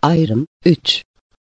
Ayrım 3.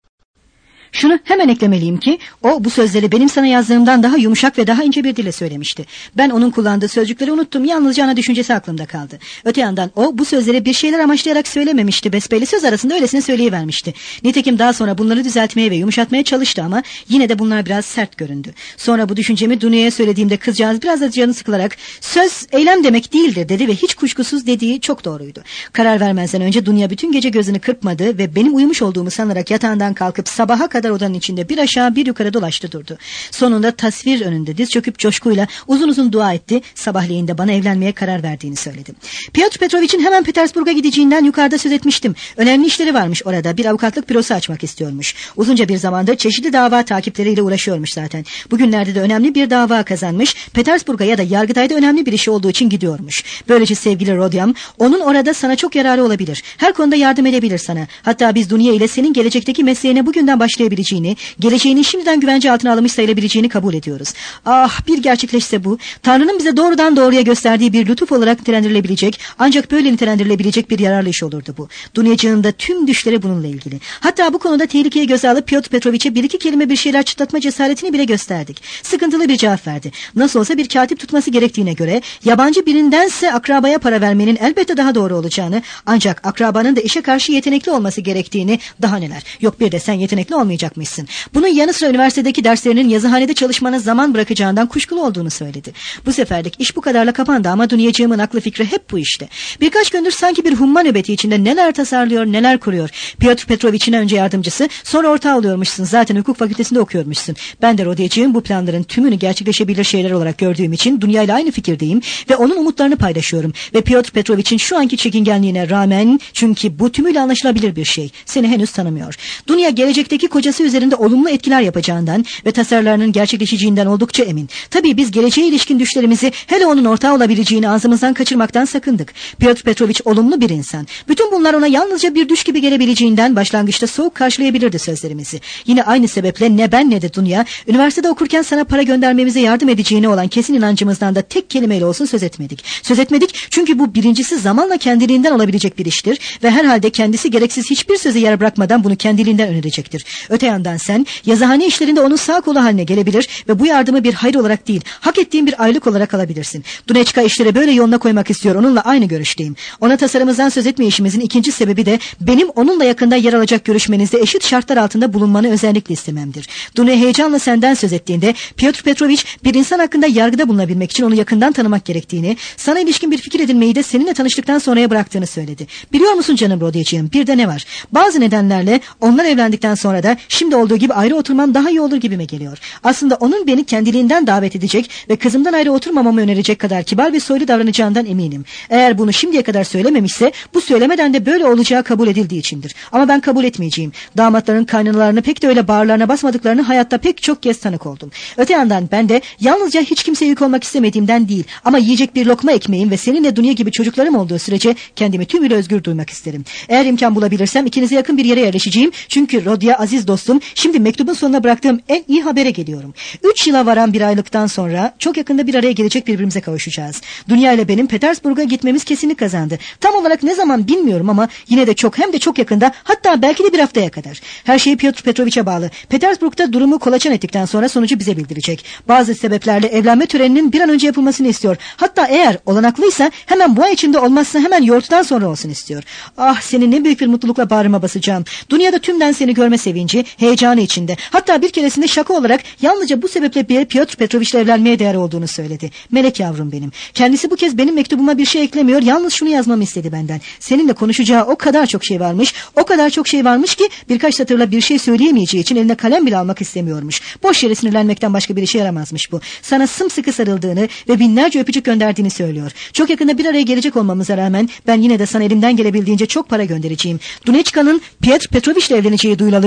Şunu hemen eklemeliyim ki o bu sözleri benim sana yazdığımdan daha yumuşak ve daha ince bir dille söylemişti. Ben onun kullandığı sözcükleri unuttum, yalnızca ana düşüncesi aklımda kaldı. Öte yandan o bu sözleri bir şeyler amaçlayarak söylememişti, besbelli söz arasında öylesine söyleyivermişti. Nitekim daha sonra bunları düzeltmeye ve yumuşatmaya çalıştı ama yine de bunlar biraz sert göründü. Sonra bu düşüncemi Dunia'ya söylediğimde kızcağız biraz da canı sıkılarak söz eylem demek değildir dedi ve hiç kuşkusuz dediği çok doğruydu. Karar vermezden önce Dunia bütün gece gözünü kırpmadı ve benim uyumuş olduğumu sanarak yatağından kalkıp sabaha kadar odanın içinde bir aşağı bir yukarı dolaştı durdu. Sonunda tasvir önünde diz çöküp coşkuyla uzun uzun dua etti. Sabahleyin de bana evlenmeye karar verdiğini söyledi. Piotr Petrovich'in hemen Petersburg'a gideceğinden yukarıda söz etmiştim. Önemli işleri varmış orada. Bir avukatlık bürosu açmak istiyormuş. Uzunca bir zamandır çeşitli dava takipleriyle uğraşıyormuş zaten. Bugünlerde de önemli bir dava kazanmış. Petersburg'a ya da Yargıtay'da önemli bir işi olduğu için gidiyormuş. Böylece sevgili Rodyam, onun orada sana çok yararı olabilir. Her konuda yardım edebilir sana. Hatta biz Dunia ile senin gelecekteki mesleğine bugünden başlayabileceğini, geleceğinin şimdiden güvence altına alınmış sayılabileceğini kabul ediyoruz. Ah, bir gerçekleşse bu, Tanrı'nın bize doğrudan doğruya gösterdiği bir lütuf olarak nitelendirilebilecek, ancak böyle nitelendirilebilecek bir yararlı iş olurdu bu. Duniacığın da tüm düşleri bununla ilgili. Hatta bu konuda tehlikeye göze alıp Piotr Petrovich'e bir iki kelime bir şeyler çıtlatma cesaretini bile gösterdik. Sıkıntılı bir cevap verdi. Nasıl olsa bir katip tutması gerektiğine göre, yabancı birindense akrabaya para vermenin elbette daha doğru olacağını, ancak akrabanın da işe karşı yetenekli olması gerektiğini, daha neler. Yok bir de sen yetenekli olmayacakmışsın. Bunun yanı sıra üniversitedeki derslerinin yazıhanede çalışmana zaman bırakacağından kuşkulu olduğunu söyledi. Bu seferlik iş bu kadarla kapandı ama Duniacığımın aklı fikri hep bu işte. Birkaç gündür sanki bir humma nöbeti içinde neler tasarlıyor, neler kuruyor. Piotr Petrovich'in önce yardımcısı, sonra ortağı oluyormuşsun. Zaten hukuk fakültesinde okuyormuşsun. Ben de Rodyacığım bu planların tümünü gerçekleşebilir şeyler olarak gördüğüm için Dunia ile aynı fikirdeyim ve onun umutlarını paylaşıyorum. Ve Piotr Petrovich'in şu anki çekingenliğine rağmen, çünkü bu tümüyle anlaşılabilir bir şey, seni henüz tanımıyor. Dunia gelecekteki kocası üzerinde olumlu etkiler yapacağından ve tasarılarının gerçekleşeceğinden oldukça emin. Tabii biz geleceğe ilişkin düşlerimizi, hele onun ortağı olabileceğini ağzımızdan kaçırmaktan sakındık. Piotr Petrovich olumlu bir insan. Bütün bunlar ona yalnızca bir düş gibi gelebileceğinden başlangıçta soğuk karşılayabilirdi sözlerimizi. Yine aynı sebeple ne ben ne de Dunia, üniversitede okurken sana para göndermemize yardım edeceğine olan kesin inancımızdan da tek kelimeyle olsun söz etmedik. Söz etmedik çünkü bu birincisi zamanla kendiliğinden olabilecek bir iştir ve herhalde kendisi gereksiz hiçbir söze yer bırakmadan bunu kendiliğinden önerecektir. Öte yandan sen yazıhane işlerinde onun sağ kolu haline gelebilir ve bu yardımı bir hayır olarak değil, hak ettiğin bir aylık olarak alabilirsin. Duneçka işleri böyle yoluna koymak istiyor, onunla aynı görüşteyim. Ona tasarımımızdan söz etmeyişimizin ikinci sebebi de benim onunla yakında yer alacak görüşmenizde eşit şartlar altında bulunmanı özellikle istememdir. Dune heyecanla senden söz ettiğinde Piotr Petrovich bir insan hakkında yargıda bulunabilmek için onu yakından tanımak gerektiğini, sana ilişkin bir fikir edinmeyi de seninle tanıştıktan sonraya bıraktığını söyledi. Biliyor musun canım Rodyacığım, bir de ne var? Bazı nedenlerle onlar evlendikten sonra da şimdi olduğu gibi ayrı oturmam daha iyi olur gibime geliyor. Aslında onun beni kendiliğinden davet edecek ve kızımdan ayrı oturmamamı önerecek kadar kibar ve soylu davranacağından eminim. Eğer bunu şimdiye kadar söylememişse bu söylemeden de böyle olacağı kabul edildiği içindir. Ama ben kabul etmeyeceğim. Damatların kaynanalarını pek de öyle bağırlarına basmadıklarını hayatta pek çok kez tanık oldum. Öte yandan ben de yalnızca hiç kimseye yük olmak istemediğimden değil ama yiyecek bir lokma ekmeğim ve seninle Dunia gibi çocuklarım olduğu sürece kendimi tümüyle özgür duymak isterim. Eğer imkan bulabilirsem ikinize yakın bir yere yerleşeceğim. Çünkü Rodya aziz dostum, şimdi mektubun sonuna bıraktığım en iyi habere geliyorum. 3 yıla varan bir aylıktan sonra çok yakında bir araya gelecek birbirimize kavuşacağız. Dunia ile benim Petersburg'a gitmemiz kesinlik kazandı. Tam olarak ne zaman bilmiyorum ama yine de çok hem de çok yakında, hatta belki de bir haftaya kadar. Her şey Piotr Petrovich'e bağlı. Petersburg'da durumu kolaçan ettikten sonra sonucu bize bildirecek. Bazı sebeplerle evlenme töreninin bir an önce yapılmasını istiyor. Hatta eğer olanaklıysa hemen bu ay içinde, olmazsa hemen yoğurttan sonra olsun istiyor. Ah, seni ne büyük bir mutlulukla bağrıma basacağım. Dünyada tümden seni görme sevinci, heyecanı içinde. Hatta bir keresinde şaka olarak yalnızca bu sebeple bir Piotr Petrovich'le evlenmeye değer olduğunu söyledi. Melek yavrum benim. Kendisi bu kez benim mektubuma bir şey eklemiyor, yalnız şunu yazmamı istedi benden. Seninle konuşacağı o kadar çok şey varmış, o kadar çok şey varmış ki birkaç satırla bir şey söyleyemeyeceği için eline kalem bile almak istemiyormuş. Boş yere sinirlenmekten başka bir işe yaramazmış bu. Sana sımsıkı sarıldığını ve binlerce öpücük gönderdiğini söylüyor. Çok yakında bir araya gelecek olmamıza rağmen ben yine de sana elimden gelebildiğince çok para göndereceğim. Duneçka'nın Piotr Petrovich'le evleneceği duyulalı beri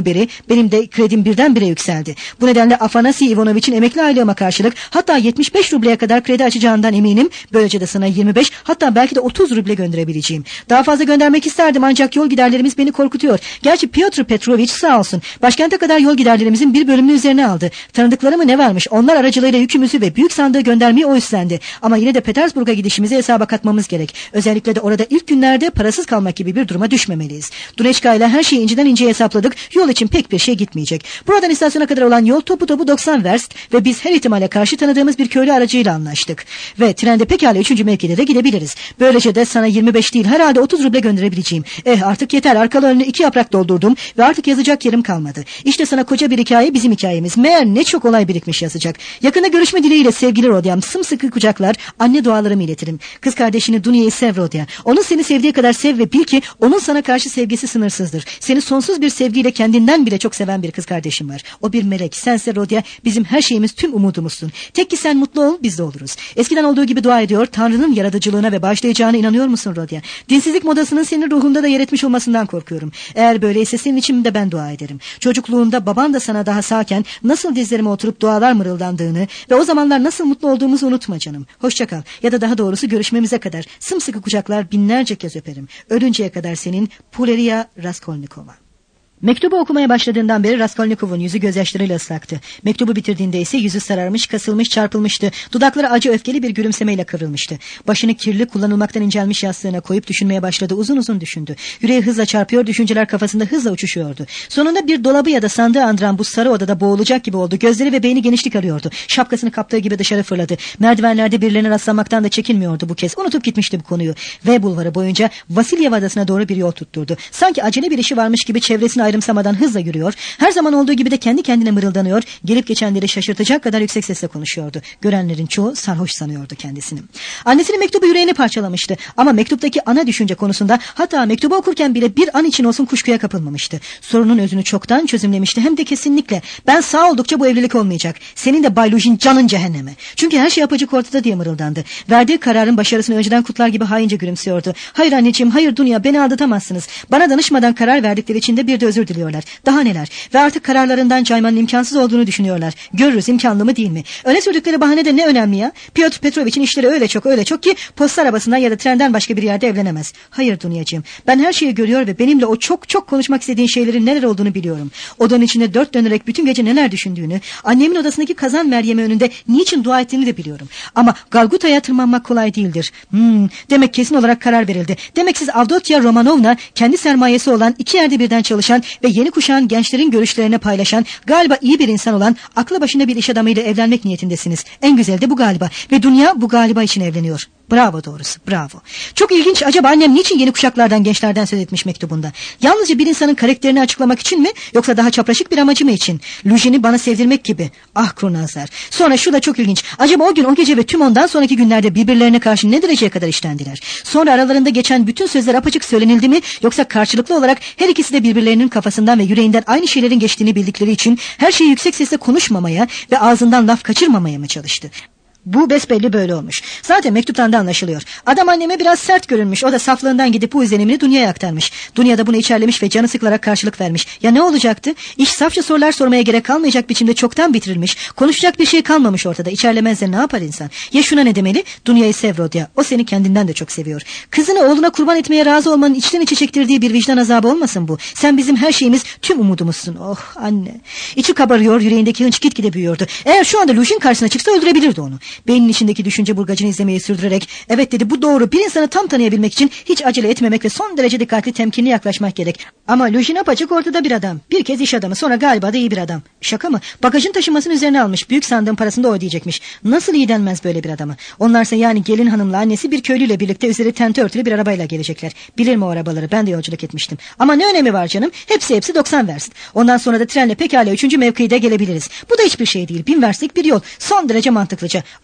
Benim de kredim birdenbire yükseldi. Bu nedenle Afanasi Ivanoviç'in emekli aylığıma karşılık hatta 75 rubleye kadar kredi açacağından eminim. Böylece de sana 25 hatta belki de 30 ruble gönderebileceğim. Daha fazla göndermek isterdim ancak yol giderlerimiz beni korkutuyor. Gerçi Piotr Petroviç sağ olsun başkente kadar yol giderlerimizin bir bölümünü üzerine aldı. Tanıdıkları mı ne varmış, onlar aracılığıyla yükümüzü ve büyük sandığı göndermeyi o üstlendi. Ama yine de Petersburg'a gidişimizi hesaba katmamız gerek. Özellikle de orada ilk günlerde parasız kalmak gibi bir duruma düşmemeliyiz. Duneçka ile her şeyi inceden inceye hesapladık. Yol için pek bir şey gitmeyecek. Buradan istasyona kadar olan yol topu 90 verst ve biz her ihtimale karşı tanıdığımız bir köylü aracıyla anlaştık. Ve trende pekala 3. mevkide de gidebiliriz. Böylece de sana 25 değil herhalde 30 ruble gönderebileceğim. Artık yeter, arkalı önlü 2 yaprak doldurdum ve artık yazacak yerim kalmadı. İşte sana koca bir hikaye, bizim hikayemiz. Meğer ne çok olay birikmiş yazacak. Yakında görüşme dileğiyle sevgili Rodyam. Sımsıkı kucaklar, anne dualarımı iletirim. Kız kardeşini Dunya'yı sev Rodya. Onun seni sevdiği kadar sev ve bil ki onun sana karşı sevgisi sınırsızdır. Seni sonsuz bir sevgiyle kendinden bile çok seven bir kız kardeşim var. O bir melek. Sense Rodya bizim her şeyimiz, tüm umudumuzsun. Tek ki sen mutlu ol, biz de oluruz. Eskiden olduğu gibi dua ediyor, Tanrı'nın yaratıcılığına ve bağışlayacağına inanıyor musun Rodya? Dinsizlik modasının senin ruhunda da yer etmiş olmasından korkuyorum. Eğer böyleyse senin için de ben dua ederim. Çocukluğunda baban da sana daha sağken nasıl dizlerime oturup dualar mırıldandığını ve o zamanlar nasıl mutlu olduğumuzu unutma canım. Hoşça kal, ya da daha doğrusu görüşmemize kadar sımsıkı kucaklar, binlerce kez öperim. Ölünceye kadar senin Puleria Raskolnikova. Mektubu okumaya başladığından beri Raskolnikov'un yüzü gözyaşlarıyla ıslaktı. Mektubu bitirdiğinde ise yüzü sararmış, kasılmış, çarpılmıştı. Dudakları acı öfkeli bir gülümsemeyle kıvrılmıştı. Başını kirli, kullanılmaktan incelmiş yastığına koyup düşünmeye başladı. Uzun uzun düşündü. Yüreği hızla çarpıyor, düşünceler kafasında hızla uçuşuyordu. Sonunda bir dolabı ya da sandığı andıran bu sarı odada boğulacak gibi oldu. Gözleri ve beyni genişlik arıyordu. Şapkasını kaptığı gibi dışarı fırladı. Merdivenlerde birilerine rastlanmaktan da çekinmiyordu bu kez. Unutup gitmişti bu konuyu. V bulvarı boyunca Vasilyev Adası'na doğru bir yol tutturdu. Sanki acele bir işi varmış gibi çevresini ayrımsamadan hızla yürüyor. Her zaman olduğu gibi de kendi kendine mırıldanıyor. Gelip geçenleri şaşırtacak kadar yüksek sesle konuşuyordu. Görenlerin çoğu sarhoş sanıyordu kendisini. Annesinin mektubu yüreğini parçalamıştı. Ama mektuptaki ana düşünce konusunda, hatta mektubu okurken bile bir an için olsun kuşkuya kapılmamıştı. Sorunun özünü çoktan çözümlemişti. Hem de kesinlikle. Ben sağ oldukça bu evlilik olmayacak. Senin de Bay Lujin canın cehenneme. Çünkü her şey apacık ortada diye mırıldandı. Verdiği kararın başarısını önceden kutlar gibi haince gülümsüyordu. Hayır anneciğim, hayır Dunya, beni aldatamazsınız. Bana danışmadan karar verdikleri için de bir de özür diliyorlar. Daha neler. Ve artık kararlarından caymanın imkansız olduğunu düşünüyorlar. Görürüz imkanlı mı değil mi? Öne sürdükleri bahane de ne önemli ya? Piotr Petroviç'in işleri öyle çok ki posta arabasından ya da trenden başka bir yerde evlenemez. Hayır Dunyacığım, ben her şeyi görüyor ve benimle o çok konuşmak istediğin şeylerin neler olduğunu biliyorum. Odanın içinde dört dönerek bütün gece neler düşündüğünü, annemin odasındaki kazan Meryem'i önünde niçin dua ettiğini de biliyorum. Ama Galguta'ya tırmanmak kolay değildir. Demek kesin olarak karar verildi. Demek siz Avdotya Romanovna, kendi sermayesi olan, iki yerde birden çalışan ve yeni kuşağın gençlerin görüşlerini paylaşan, galiba iyi bir insan olan, aklı başında bir iş adamıyla evlenmek niyetindesiniz. En güzel de bu galiba. Ve Dünya bu galiba için evleniyor. Bravo doğrusu, bravo. Çok ilginç, acaba annem niçin yeni kuşaklardan, gençlerden söz etmiş mektubunda? Yalnızca bir insanın karakterini açıklamak için mi, yoksa daha çapraşık bir amacı mı için? Lujin'i bana sevdirmek gibi. Ah kurnazlar. Sonra şu da çok ilginç. Acaba o gün, o gece ve tüm ondan sonraki günlerde birbirlerine karşı ne dereceye kadar iştendiler? Sonra aralarında geçen bütün sözler apaçık söylenildi mi, yoksa karşılıklı olarak her ikisi de birbirlerinin kafasından ve yüreğinden aynı şeylerin geçtiğini bildikleri için her şeyi yüksek sesle konuşmamaya ve ağzından laf kaçırmamaya mı çalıştı? Bu besbelli böyle olmuş. Zaten mektuptan da anlaşılıyor. Adam anneme biraz sert görünmüş. O da saflığından gidip bu izlenimini Dunya'ya aktarmış. Dunya da bunu içerlemiş ve canı sıkılarak karşılık vermiş. Ya ne olacaktı? İş safça sorular sormaya gerek kalmayacak biçimde çoktan bitirilmiş. Konuşacak bir şey kalmamış ortada. İçerlemezse ne yapar insan? Ya şuna ne demeli? Dunya'yı sev Rodya. O seni kendinden de çok seviyor. Kızını oğluna kurban etmeye razı olmanın içten içe çektirdiği bir vicdan azabı olmasın bu? Sen bizim her şeyimiz, tüm umudumuzsun. Oh anne. İçi kabarıyor, yüreğindeki hınç gitgide büyüyordu. Eğer şu anda Lujin karşısına çıksa öldürebilirdi onu. Beynin içindeki düşünce burgacını izlemeyi sürdürerek, evet dedi, bu doğru, bir insanı tam tanıyabilmek için hiç acele etmemek ve son derece dikkatli, temkinli yaklaşmak gerek. Ama Lujin apaçık ortada bir adam. Bir kez iş adamı, sonra galiba da iyi bir adam. Şaka mı? Bagajın taşınmasını üzerine almış, büyük sandığın parasını da o ödeyecekmiş. Nasıl iyi denmez böyle bir adamı? Onlarsa yani gelin hanımla annesi bir köylüyle birlikte üzeri tente örtülü bir arabayla gelecekler. Bilir mi o arabaları? Ben de yolculuk etmiştim. Ama ne önemi var canım? Hepsi 90 verst. Ondan sonra da trenle pekala 3. mevkide gelebiliriz. Bu da hiçbir şey değil. 1000 verstlik bir yol. Son derece mantıklıca.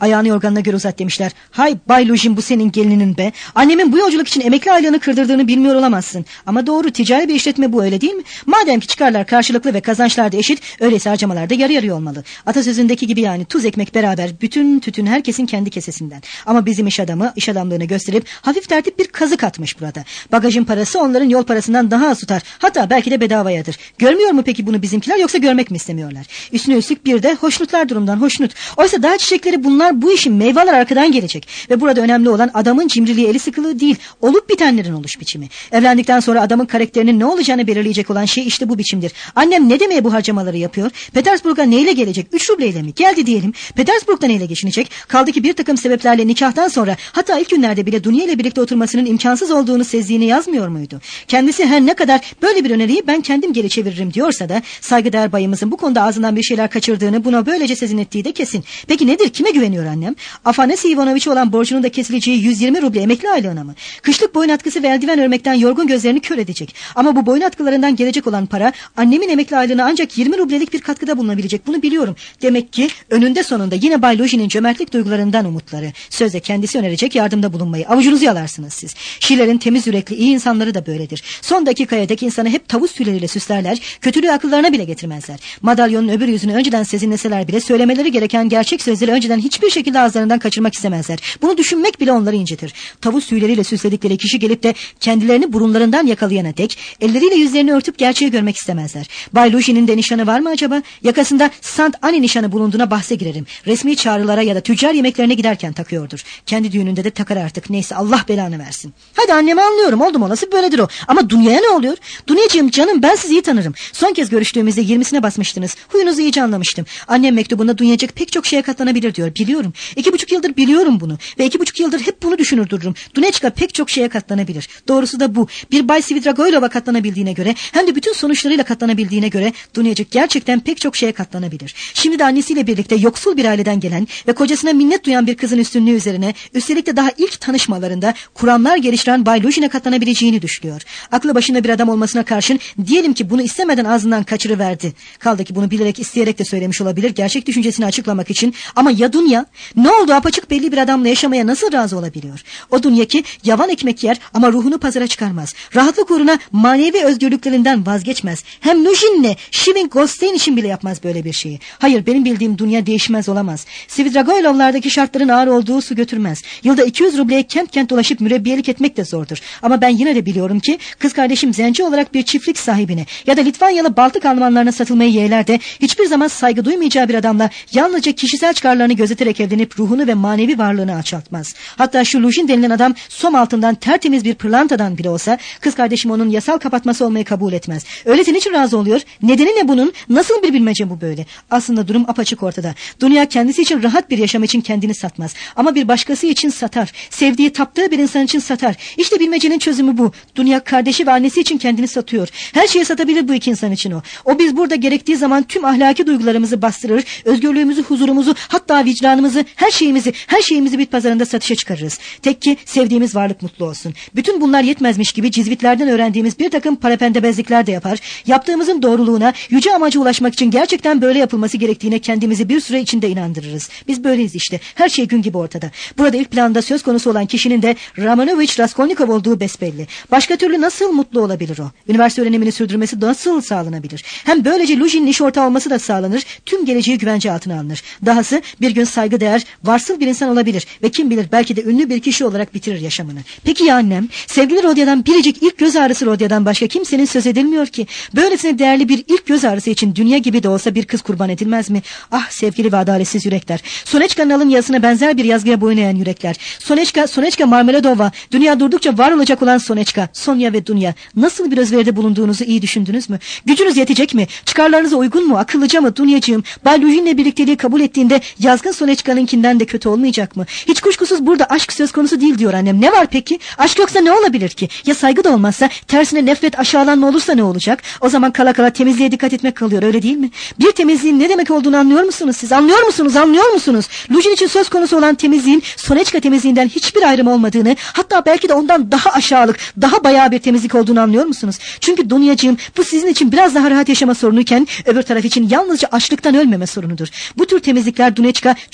Ayağını yorganına göre uzat demişler. Hay Bay Lujin, bu senin gelininin be. Annemin bu yolculuk için emekli aylığını kırdırdığını bilmiyor olamazsın. Ama doğru, ticari bir işletme bu, öyle değil mi? Madem ki çıkarlar karşılıklı ve kazançlar da eşit, öyleyse harcamalar da yarı yarıya olmalı. Atasözündeki gibi yani, tuz ekmek beraber, bütün tütün herkesin kendi kesesinden. Ama bizim iş adamı iş adamlığını gösterip hafif tertip bir kazık atmış burada. Bagajın parası onların yol parasından daha az tutar. Hatta belki de bedavayadır. Görmüyor mu peki bunu bizimkiler, yoksa görmek mi istemiyorlar? Üstüne üstlük bir de hoşnutlar durumdan hoşnut. Oysa daha çiçekleri bunlar, bu işin meyveler arkadan gelecek. Ve burada önemli olan adamın cimriliği, eli sıkılığı değil, olup bitenlerin oluş biçimi. Evlendikten sonra adamın karakterinin ne olacağını belirleyecek olan şey işte bu biçimdir. Annem ne demeye bu harcamaları yapıyor? Petersburg'a neyle gelecek? 3 rubleyle mi? Geldi diyelim. Petersburg'da neyle geçinecek? Kaldı ki bir takım sebeplerle nikahtan sonra, hatta ilk günlerde bile Dunya ile birlikte oturmasının imkansız olduğunu sezdiğini yazmıyor muydu? Kendisi her ne kadar böyle bir öneriyi ben kendim geri çeviririm diyorsa da, saygıdeğer bayımızın bu konuda ağzından bir şeyler kaçırdığını, buna böylece sezin ettiği de kesin. Peki nedir? Kime güveniyor annem? Afanasi Ivanoviç'e olan borcunun da kesileceği 120 ruble emekli aylığına mı? Kışlık boyun atkısı ve eldiven örmekten yorgun gözlerini kör edecek. Ama bu boyun atkılarından gelecek olan para, annemin emekli aylığına ancak 20 rublelik bir katkıda bulunabilecek. Bunu biliyorum. Demek ki önünde sonunda yine Bay Lujin'in cömertlik duygularından umutları. Sözde kendisi önerecek yardımda bulunmayı. Avucunuzu yalarsınız siz. Şiirlerin temiz yürekli iyi insanları da böyledir. Son dakikaya dek insanı hep tavus tüyleriyle süslerler. Kötülüğü akıllarına bile getirmezler. Madalyonun öbür yüzünü önceden sezinleseler bile, söylemeleri gereken gerçek sözleri önceden hiçbir şekilde ağızlarından kaçırmak istemezler. Bunu düşünmek bile onları incitir. Tavus tüyleriyle süsledikleri kişi gelip de kendilerini burunlarından yakalayana dek elleriyle yüzlerini örtüp gerçeği görmek istemezler. Bay Lujin'in de nişanı var mı acaba? Yakasında Saint Anne nişanı bulunduğuna bahse girerim. Resmi çağrılara ya da tüccar yemeklerine giderken takıyordur. Kendi düğününde de takar artık. Neyse, Allah belanı versin. Hadi annemi anlıyorum, oldum olası böyledir o. Ama Dunya'ya ne oluyor? Dunyacığım canım, ben sizi iyi tanırım. Son kez görüştüğümüzde 20'sine basmıştınız. Huyunuzu iyice anlamıştım. Annem mektubunda Dunyacık pek çok şeye katlanabilir diyor. Biliyorum. 2,5 yıldır biliyorum bunu. Ve 2,5 yıldır hep bunu düşünür dururum. Dunyaçka pek çok şeye katlanabilir. Doğrusu da bu. Bir Bay Svidrigailova katlanabildiğine göre, hem de bütün sonuçlarıyla katlanabildiğine göre, Dunyacık gerçekten pek çok şeye katlanabilir. Şimdi de annesiyle birlikte yoksul bir aileden gelen ve kocasına minnet duyan bir kızın üstünlüğü üzerine, üstelik de daha ilk tanışmalarında kuramlar geliştiren Bay Lujin'e katlanabileceğini düşünüyor. Aklı başında bir adam olmasına karşın, diyelim ki bunu istemeden ağzından kaçırıverdi. Kaldı ki bunu bilerek, isteyerek de söylemiş olabilir, gerçek düşüncesini açıklamak için. Ama ya Dunya? Ne oldu? Apaçık belli bir adamla yaşamaya nasıl razı olabiliyor? O Dunya ki yavan ekmek yer ama ruhunu pazara çıkarmaz. Rahatlık uğruna manevi özgürlüklerinden vazgeçmez. Hem Lujin'le Şivin Gostein için bile yapmaz böyle bir şeyi. Hayır, benim bildiğim Dunya değişmez olamaz. Svidrigailow'lardaki şartların ağır olduğu su götürmez. Yılda 200 rubleye kent kent dolaşıp mürebbiyelik etmek de zordur. Ama ben yine de biliyorum ki kız kardeşim zenci olarak bir çiftlik sahibine ya da Litvanyalı Baltık Almanlarına satılmayı yeğler de hiçbir zaman saygı duymayacağı bir adamla yalnızca kişisel çıkarlarını gözeterek evlenip ruhunu ve manevi varlığını alçaltmaz. Hatta şu Lujin denilen adam som altından tertemiz bir pırlantadan bile olsa kız kardeşim onun yasal kapatması olmayı kabul etmez. Öyleyse niçin razı oluyor? Nedeni ne bunun? Nasıl bir bilmece bu böyle? Aslında durum apaçık ortada. Dünya kendisi için rahat bir yaşam için kendini satmaz. Ama bir başkası için satar. Sevdiği, taptığı bir insan için satar. İşte bilmecenin çözümü bu. Dünya kardeşi ve annesi için kendini satıyor. Her şeyi satabilir bu iki insan için o. O biz burada gerektiği zaman tüm ahlaki duygularımızı bastırır, özgürlüğümüzü, huzurumuzu, hatta vicdanımızı, her şeyimizi bit pazarında satışa çıkarırız. Tek ki sevdiğimiz varlık mutlu olsun. Bütün bunlar yetmezmiş gibi cizvitlerden öğrendiğimiz bir takım parapendebezlikler de yapar. Yaptığımızın doğruluğuna, yüce amaca ulaşmak için gerçekten böyle yapılması gerektiğine kendimizi bir süre içinde inandırırız. Biz böyleyiz işte. Her şey gün gibi ortada. Burada ilk planda söz konusu olan kişinin de Romanovich Raskolnikov olduğu besbelli. Başka türlü nasıl mutlu olabilir o? Üniversite öğrenimini sürdürmesi nasıl sağlanabilir? Hem böylece Lujin'in iş ortağı olması da sağlanır. Tüm geleceği güvence altına alınır. Dahası bir gün saygıdeğer, varsıl bir insan olabilir ve kim bilir belki de ünlü bir kişi olarak bitirir yaşamını. Peki ya annem? Sevgili Rodia'dan biricik ilk göz ağrısı Rodia'dan başka kimsenin söz edilmiyor ki. Böylesine değerli bir ilk göz ağrısı için dünya gibi de olsa bir kız kurban edilmez mi? Ah sevgili ve adaletsiz yürekler. Sonechka'nın alın yazısına benzer bir yazgıya boyun eğen yürekler. Sonechka Marmeladova, dünya durdukça var olacak olan Sonechka, Sonya ve Dunya. Nasıl bir özveride bulunduğunuzu iyi düşündünüz mü? Gücünüz yetecek mi? Çıkarlarınıza uygun mu? Akıllıca mı Dunyacığım? Bay Lujin'le birlikteliği kabul ettiğinde yazgın Sonechka'nınkinden de kötü olmayacak mı? Hiç kuşkusuz burada aşk söz konusu değil diyor annem. Ne var peki? Aşk yoksa ne olabilir ki? Ya saygı da olmazsa, tersine nefret, aşağılanma olursa ne olacak? O zaman kala kala temizliğe dikkat etmek kalıyor, öyle değil mi? Bir temizliğin ne demek olduğunu anlıyor musunuz siz? Anlıyor musunuz? Lujin için söz konusu olan temizliğin Sonechka temizliğinden hiçbir ayrım olmadığını, hatta belki de ondan daha aşağılık, daha bayağı bir temizlik olduğunu anlıyor musunuz? Çünkü Dunyacığım, bu sizin için biraz daha rahat yaşama sorunuyken öbür taraf için yalnızca açlıktan ölmeme sorunudur. Bu tür temizlikler Dunechka çok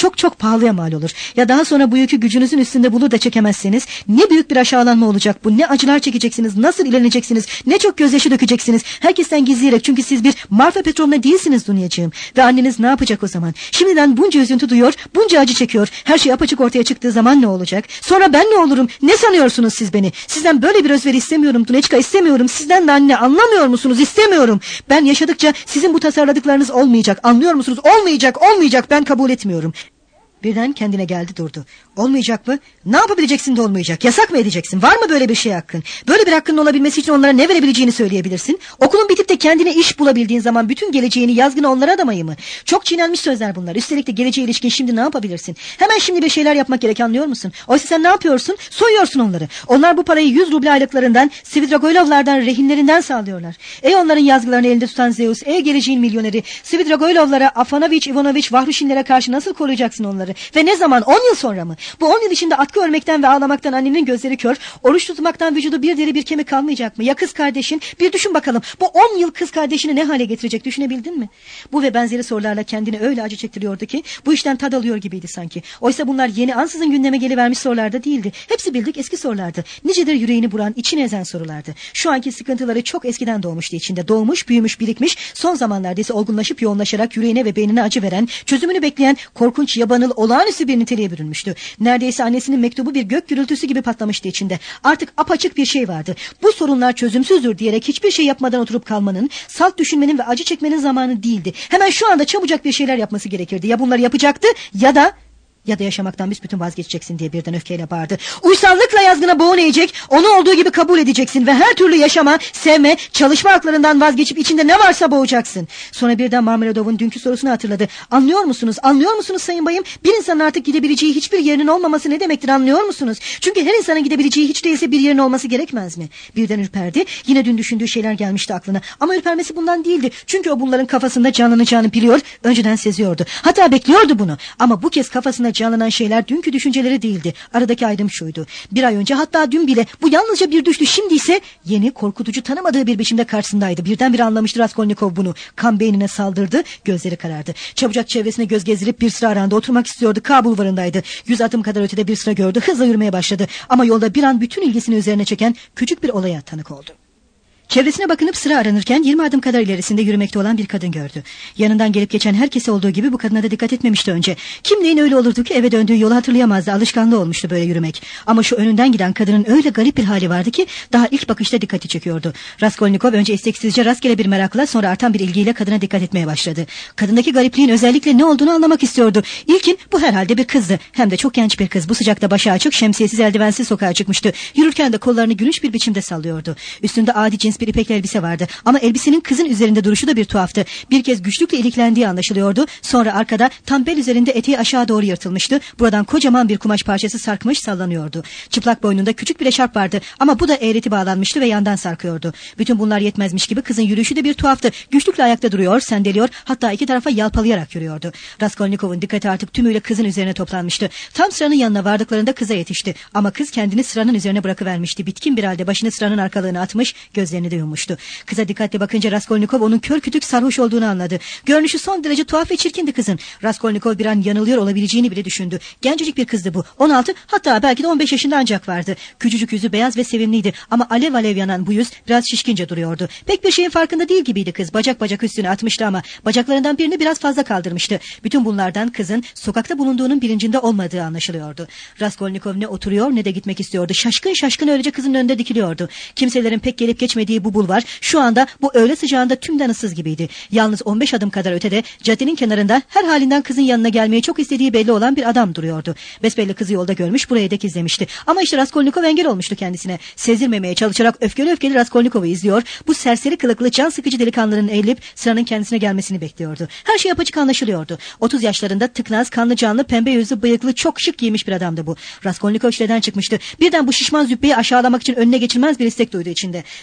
çok çok pahalıya mal olur. Ya daha sonra bu yükü gücünüzün üstünde bulur da çekemezseniz ne büyük bir aşağılanma olacak bu. Ne acılar çekeceksiniz, nasıl ileneceksiniz, ne çok gözyaşı dökeceksiniz. Herkesten gizleyerek, çünkü siz bir Marfa Petrovna değilsiniz Dunyacığım. Ve anneniz ne yapacak o zaman? Şimdiden bunca üzüntü duyuyor, bunca acı çekiyor. Her şey apaçık ortaya çıktığı zaman ne olacak? Sonra ben ne olurum? Ne sanıyorsunuz siz beni? Sizden böyle bir özveri istemiyorum Dunechka, istemiyorum. Sizden de anne, anlamıyor musunuz? İstemiyorum. Ben yaşadıkça sizin bu tasarladıklarınız olmayacak. Anlıyor musunuz? Olmayacak. Ben kabul etmiyorum. Birden kendine geldi, durdu. Olmayacak mı? Ne yapabileceksin de olmayacak? Yasak mı edeceksin? Var mı böyle bir şey hakkın? Böyle bir hakkının olabilmesi için onlara ne verebileceğini söyleyebilirsin. Okulun bitip de kendine iş bulabildiğin zaman bütün geleceğini, yazgını onlara adamayı mı? Çok çiğnenmiş sözler bunlar. Üstelik de geleceğe ilişkin şimdi ne yapabilirsin? Hemen şimdi bir şeyler yapmak gerek, anlıyor musun? Oysa sen ne yapıyorsun? Soyuyorsun onları. Onlar bu parayı 100 ruble aylıklarından, Svidrigaïlovlardan, rehinlerinden sağlıyorlar. Ey onların yazgılarını elinde tutan Zeus, ey geleceğin milyoneri, Svidrigaïlovlara, Afanovich, Ivanovich, Vahrushinlere karşı nasıl koruyacaksın onları? Ve ne zaman? 10 yıl sonra mı? Bu 10 yıl içinde atkı örmekten ve ağlamaktan annenin gözleri kör, oruç tutmaktan vücudu bir deri bir kemik kalmayacak mı? Ya kız kardeşin? Bir düşün bakalım. Bu 10 yıl kız kardeşini ne hale getirecek, düşünebildin mi? Bu ve benzeri sorularla kendini öyle acı çektiriyordu ki bu işten tad alıyor gibiydi sanki. Oysa bunlar yeni ansızın gündeme gelivermiş sorular da değildi. Hepsi bildik eski sorulardı. Nicedir yüreğini buran, içini ezen sorulardı. Şu anki sıkıntıları çok eskiden doğmuştu içinde. Doğmuş, büyümüş, birikmiş, son zamanlarda ise olgunlaşıp yoğunlaşarak yüreğine ve beynine acı veren, çözümünü bekleyen korkunç, yabanıl, olağanüstü bir niteliğe bürünmüştü. Neredeyse annesinin mektubu bir gök gürültüsü gibi patlamıştı içinde. Artık apaçık bir şey vardı. Bu sorunlar çözümsüzdür diyerek hiçbir şey yapmadan oturup kalmanın, salt düşünmenin ve acı çekmenin zamanı değildi. Hemen şu anda çabucak bir şeyler yapması gerekirdi. Ya bunları yapacaktı ya da yaşamaktan büsbütün vazgeçeceksin diye birden öfkeyle bağırdı. Uysallıkla yazgına boğun eğecek, onu olduğu gibi kabul edeceksin ve her türlü yaşama, sevme, çalışma haklarından vazgeçip içinde ne varsa boğacaksın. Sonra birden Marmeladov'un dünkü sorusunu hatırladı. Anlıyor musunuz sayın bayım? Bir insanın artık gidebileceği hiçbir yerinin olmaması ne demektir, anlıyor musunuz? Çünkü her insanın gidebileceği hiç değilse bir yerin olması gerekmez mi? Birden ürperdi. Yine dün düşündüğü şeyler gelmişti aklına. Ama ürpermesi bundan değildi. Çünkü o bunların kafasında canlanacağını biliyor, önceden seziyordu. Hatta bekliyordu bunu. Ama bu kez kafasında canlanan şeyler dünkü düşünceleri değildi. Aradaki ayrım şuydu: bir ay önce, hatta dün bile bu yalnızca bir düştü, şimdi ise yeni, korkutucu, tanımadığı bir biçimde karşısındaydı. Birdenbire anlamıştı Raskolnikov bunu. Kan beynine saldırdı, gözleri karardı. Çabucak çevresine göz gezdirip bir sıra aranda oturmak istiyordu. K bulvarındaydı. 100 adım kadar ötede bir sıra gördü. Hızla yürümeye başladı. Ama yolda bir an bütün ilgisini üzerine çeken küçük bir olaya tanık oldu. Çevresine bakınıp sıra aranırken 20 adım kadar ilerisinde yürümekte olan bir kadın gördü. Yanından gelip geçen herkese olduğu gibi bu kadına da dikkat etmemişti önce. Kimliğin öyle olurdu ki eve döndüğü yolu hatırlayamazdı. Alışkanlığı olmuştu böyle yürümek. Ama şu önünden giden kadının öyle garip bir hali vardı ki daha ilk bakışta dikkati çekiyordu. Raskolnikov önce isteksizce, rastgele bir merakla, sonra artan bir ilgiyle kadına dikkat etmeye başladı. Kadındaki garipliğin özellikle ne olduğunu anlamak istiyordu. İlkin bu herhalde bir kızdı. Hem de çok genç bir kız. Bu sıcakta başı açık, şemsiyesiz, eldivensiz sokağa çıkmıştı. Yürürken de kollarını gülünç bir biçimde sallıyordu. Üstünde adi cins bir ipekli elbise vardı. Ama elbisenin kızın üzerinde duruşu da bir tuhaftı. Bir kez güçlükle iliklendiği anlaşılıyordu. Sonra arkada tam bel üzerinde eteği aşağı doğru yırtılmıştı. Buradan kocaman bir kumaş parçası sarkmış sallanıyordu. Çıplak boynunda küçük bir eşarp vardı. Ama bu da eğreti bağlanmıştı ve yandan sarkıyordu. Bütün bunlar yetmezmiş gibi kızın yürüyüşü de bir tuhaftı. Güçlükle ayakta duruyor, sendeliyor, hatta iki tarafa yalpalayarak yürüyordu. Raskolnikov'un dikkati artık tümüyle kızın üzerine toplanmıştı. Tam sıranın yanına vardıklarında kıza yetişti. Ama kız kendini sıranın üzerine bırakıvermişti. Bitkin bir halde başını sıranın arkalığına atmış, gözlerini de yummuştu. Kıza dikkatli bakınca Raskolnikov onun kör kütük sarhoş olduğunu anladı. Görünüşü son derece tuhaf ve çirkindi kızın. Raskolnikov bir an yanılıyor olabileceğini bile düşündü. Gencecik bir kızdı bu. 16, hatta belki de 15 yaşında ancak vardı. Küçücük yüzü beyaz ve sevimliydi ama alev alev yanan bu yüz biraz şişkince duruyordu. Pek bir şeyin farkında değil gibiydi kız. Bacak bacak üstüne atmıştı ama bacaklarından birini biraz fazla kaldırmıştı. Bütün bunlardan kızın sokakta bulunduğunun bilincinde olmadığı anlaşılıyordu. Raskolnikov ne oturuyor ne de gitmek istiyordu. Şaşkın şaşkın öylece kızın önünde dikiliyordu. Kimselerin pek gelip geçmediği bu bulvar şu anda bu öğle sıcağında tümden ıssız gibiydi. Yalnız 15 adım kadar ötede caddenin kenarında her halinden kızın yanına gelmeyi çok istediği belli olan bir adam duruyordu. Besbelli kızı yolda görmüş, buraya dek izlemişti. Ama işte Raskolnikov engel olmuştu kendisine. Sezdirmemeye çalışarak öfkeli öfkeli Raskolnikov'u izliyor. Bu serseri kılıklı, can sıkıcı delikanlının eğilip sıranın kendisine gelmesini bekliyordu. Her şey apaçık anlaşılıyordu. 30 yaşlarında, tıknaz, kanlı canlı, pembe yüzlü, bıyıklı, çok şık giymiş bir adamdı bu. Raskolnikov çileden çıkmıştı. Birden bu şişman züppeyi aşağılamak için önüne geçilmez bir istek duydu içinde. Bir an için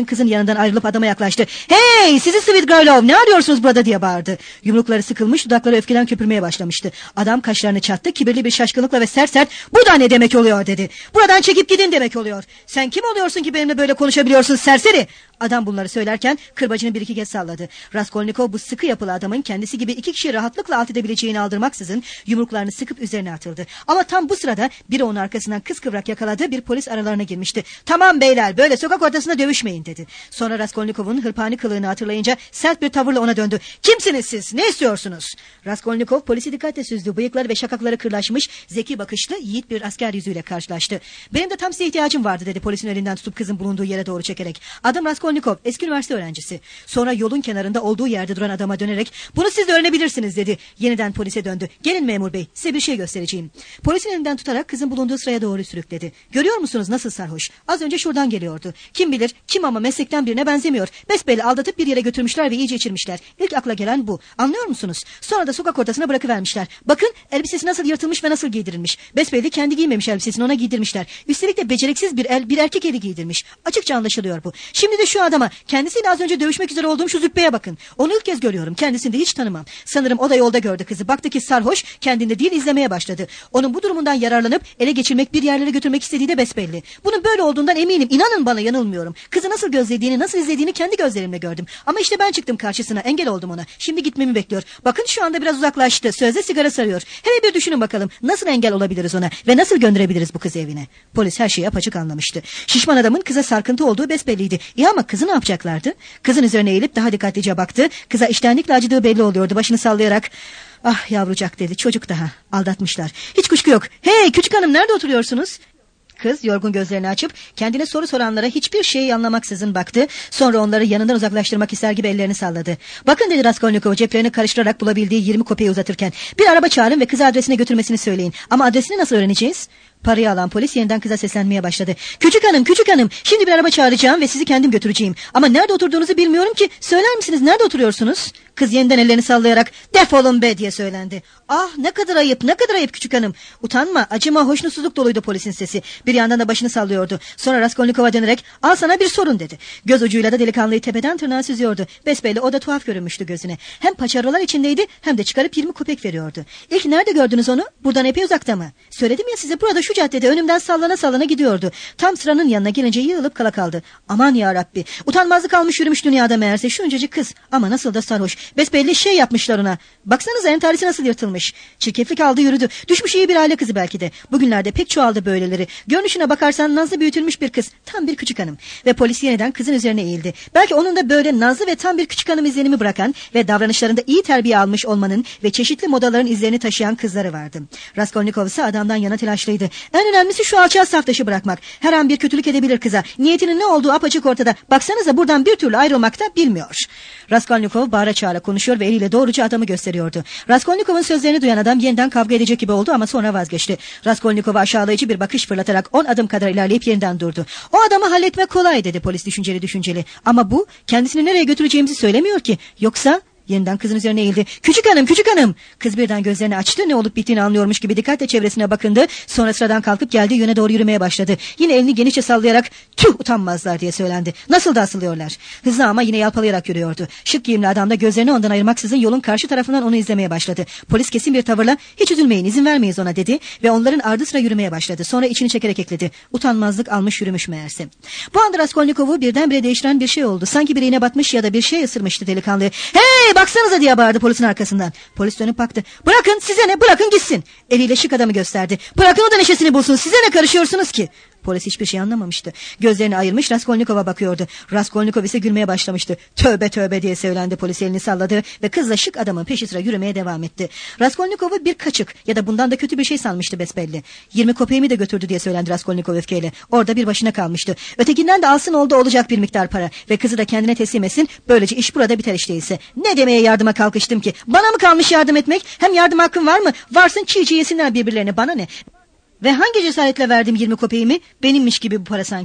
için kızın yanından ayrılıp adama yaklaştı. "Hey, sizi Svidrigailov, ne arıyorsunuz burada?" diye bağırdı. Yumrukları sıkılmış, dudakları öfkeden köpürmeye başlamıştı. Adam kaşlarını çattı, kibirli bir şaşkınlıkla ve sert sert "Bu da ne demek oluyor?" dedi. "Buradan çekip gidin demek oluyor. Sen kim oluyorsun ki benimle böyle konuşabiliyorsun serseri?" Adam bunları söylerken kırbacını bir iki kez salladı. Raskolnikov bu sıkı yapılı adamın kendisi gibi iki kişi rahatlıkla alt edebileceğini aldırmaksızın yumruklarını sıkıp üzerine atıldı. Ama tam bu sırada biri onun arkasından kıskıvrak yakaladı, bir polis aralarına girmişti. "Tamam beyler, böyle sokak ortasında dövüşmeyin," dedi. Sonra Raskolnikov'un hırpani kılığını hatırlayınca sert bir tavırla ona döndü. "Kimsiniz siz? Ne istiyorsunuz?" Raskolnikov polisi dikkatle süzdü. Bıyıkları ve şakakları kırlaşmış, zeki bakışlı, yiğit bir asker yüzüyle karşılaştı. "Benim de tam size ihtiyacım vardı," dedi polisin elinden tutup kızın bulunduğu yere doğru çekerek. Adım Raskolnikov, eski üniversite öğrencisi. Sonra yolun kenarında olduğu yerde duran adama dönerek "Bunu siz de öğrenebilirsiniz," dedi. Yeniden polise döndü. "Gelin memur bey, size bir şey göstereceğim." Polisin elinden tutarak kızın bulunduğu sıraya doğru sürükledi. "Görüyor musunuz nasıl sarhoş? Az önce şuradan geliyordu. Kim bilir kim, ama meslekten birine benzemiyor. Besbelli aldatıp bir yere götürmüşler ve iyice içirmişler. İlk akla gelen bu. Anlıyor musunuz? Sonra da sokak ortasına bırakıvermişler. Bakın, elbisesi nasıl yırtılmış ve nasıl giydirilmiş. Besbelli kendi giymemiş elbisesini, ona giydirmişler. Üstelik de beceriksiz bir erkek eli giydirmiş. Açıkça anlaşılıyor bu. Şimdi de şu adama, kendisiyle az önce dövüşmek üzere olduğum şu züppeye bakın. Onu ilk kez görüyorum. Kendisini de hiç tanımam. Sanırım o da yolda gördü kızı. Baktı ki sarhoş, kendinde değil izlemeye başladı. Onun bu durumundan yararlanıp ele geçirmek, bir yerlere götürmek istediği de besbelli. Bunun böyle olduğundan eminim. İnanın bana, yanılmıyorum. Kızı nasıl gözlediğini, nasıl izlediğini kendi gözlerimle gördüm. Ama işte ben çıktım karşısına, engel oldum ona. Şimdi gitmemi bekliyor. Bakın şu anda biraz uzaklaştı. Sözde sigara sarıyor. Hele bir düşünün bakalım. Nasıl engel olabiliriz ona ve nasıl gönderebiliriz bu kızı evine? Polis her şeyi apaçık anlamıştı. Şişman adamın kıza sarkıntı olduğu besbelliydi. İyi ama kızı ne yapacaklardı? Kızın üzerine eğilip daha dikkatlice baktı. Kıza içtenlikle acıdığı belli oluyordu. Başını sallayarak "Ah yavrucak," dedi. "Çocuk daha. Aldatmışlar. Hiç kuşku yok. Hey küçük hanım, nerede oturuyorsunuz?" Kız yorgun gözlerini açıp kendine soru soranlara hiçbir şeyi anlamaksızın baktı. Sonra onları yanından uzaklaştırmak ister gibi ellerini salladı. "Bakın," dedi Raskolnikov ceplerini karıştırarak bulabildiği 20 kopyayı uzatırken. "Bir araba çağırın ve kızı adresine götürmesini söyleyin. Ama adresini nasıl öğreneceğiz?" Parayı alan polis yeniden kıza seslenmeye başladı. Küçük hanım, şimdi bir araba çağıracağım ve sizi kendim götüreceğim. Ama nerede oturduğunuzu bilmiyorum ki. Söyler misiniz, nerede oturuyorsunuz?" Kız yeniden ellerini sallayarak "Defolun be," diye söylendi. "Ah, ne kadar ayıp küçük hanım." Utanma, acıma, hoşnutsuzluk doluydu polisin sesi. Bir yandan da başını sallıyordu. Sonra Raskolnikov'a dönerek "Al sana bir sorun," dedi. Göz ucuyla da delikanlıyı tepeden tırnağa süzüyordu. Besbelli o da tuhaf görünmüştü gözüne. Hem paçavralar içindeydi hem de çıkarıp 20 kopek veriyordu. "İlk nerede gördünüz onu? Buradan epey uzakta mı?" "Söyledim ya size, burada şu caddede, önümden sallana sallana gidiyordu. Tam sıranın yanına gelince yığılıp kala kaldı." "Aman ya Rabbi, utanmazlık almış yürümüş dünyada meğerse şuncacık kız. Ama nasıl da sarhoş. Besbelli şey yapmışlar ona. Baksanıza, entarisi nasıl yırtılmış. Çirkeflik aldı yürüdü. Düşmüş iyi bir aile kızı belki de. Bugünlerde pek çoğaldı böyleleri. Görünüşüne bakarsan nazlı büyütülmüş bir kız. Tam bir küçük hanım." Ve polis yeniden kızın üzerine eğildi. Belki onun da böyle nazlı ve tam bir küçük hanım izlenimi bırakan ve davranışlarında iyi terbiye almış olmanın ve çeşitli modaların izlerini taşıyan kızları vardı. Raskolnikov ise adamdan yana telaşlıydı. En önemlisi şu alçağı saftaşı bırakmak. Her an bir kötülük edebilir kıza. Niyetinin ne olduğu apaçık ortada. Baksanıza, buradan bir türlü ayrılmak da bilmiyor. Raskolnikov bağıra çağıra konuşuyor ve eliyle doğruca adamı gösteriyordu. Raskolnikov'un sözlerini duyan adam yeniden kavga edecek gibi oldu ama sonra vazgeçti. Raskolnikov'a aşağılayıcı bir bakış fırlatarak 10 adım kadar ilerleyip yerinden durdu. "O adamı halletmek kolay," dedi polis düşünceli. "Ama bu kendisini nereye götüreceğimizi söylemiyor ki. Yoksa..." Yeniden kızın üzerine eğildi. Küçük hanım! Kız birden gözlerini açtı, ne olup bittiğini anlıyormuş gibi dikkatle çevresine bakındı. Sonra sıradan kalkıp geldiği yöne doğru yürümeye başladı. Yine elini genişçe sallayarak "Tüh, utanmazlar," diye söylendi. Nasıl da asılıyorlar. Hızlı ama yine yalpalayarak yürüyordu. Şık giyimli adam da gözlerini ondan ayırmaksızın yolun karşı tarafından onu izlemeye başladı. Polis kesin bir tavırla "Hiç üzülmeyin, izin vermeyiz ona," dedi ve onların ardı sıra yürümeye başladı. Sonra içini çekerek ekledi. Utanmazlık almış yürümüş meğerse. Bu anda Raskolnikov'u birdenbire değiştiren bir şey oldu. Sanki bir iğne batmış ya da bir şey ısırmıştı delikanlı. "Hey, baksanıza!" diye bağırdı polisin arkasından. Polis dönüp baktı. "Bırakın, size ne, bırakın gitsin." Eliyle şık adamı gösterdi. "Bırakın o da neşesini bulsun, size ne karışıyorsunuz ki?" Polis hiçbir şey anlamamıştı. Gözlerini ayırmış Raskolnikov'a bakıyordu. Raskolnikov ise gülmeye başlamıştı. "Tövbe," diye söylendi. Polis elini salladı ve kızla şık adamın peşi sıra yürümeye devam etti. Raskolnikov'u bir kaçık ya da bundan da kötü bir şey sanmıştı besbelli. 20 kopeyimi de götürdü diye söylendi Raskolnikov öfkeyle. Orada bir başına kalmıştı. Ötekinden de alsın oldu olacak bir miktar para ve kızı da kendine teslim etsin. Böylece iş burada biter hiç değilse. Ne demeye yardıma kalkıştım ki? Bana mı kalmış yardım etmek? Hem yardım hakkım var mı? Varsın çiğ çiğ yesinler birbirlerini, bana ne? Ve hangi cesaretle verdim 20 kopeyimi? Benimmiş gibi bu para sanki.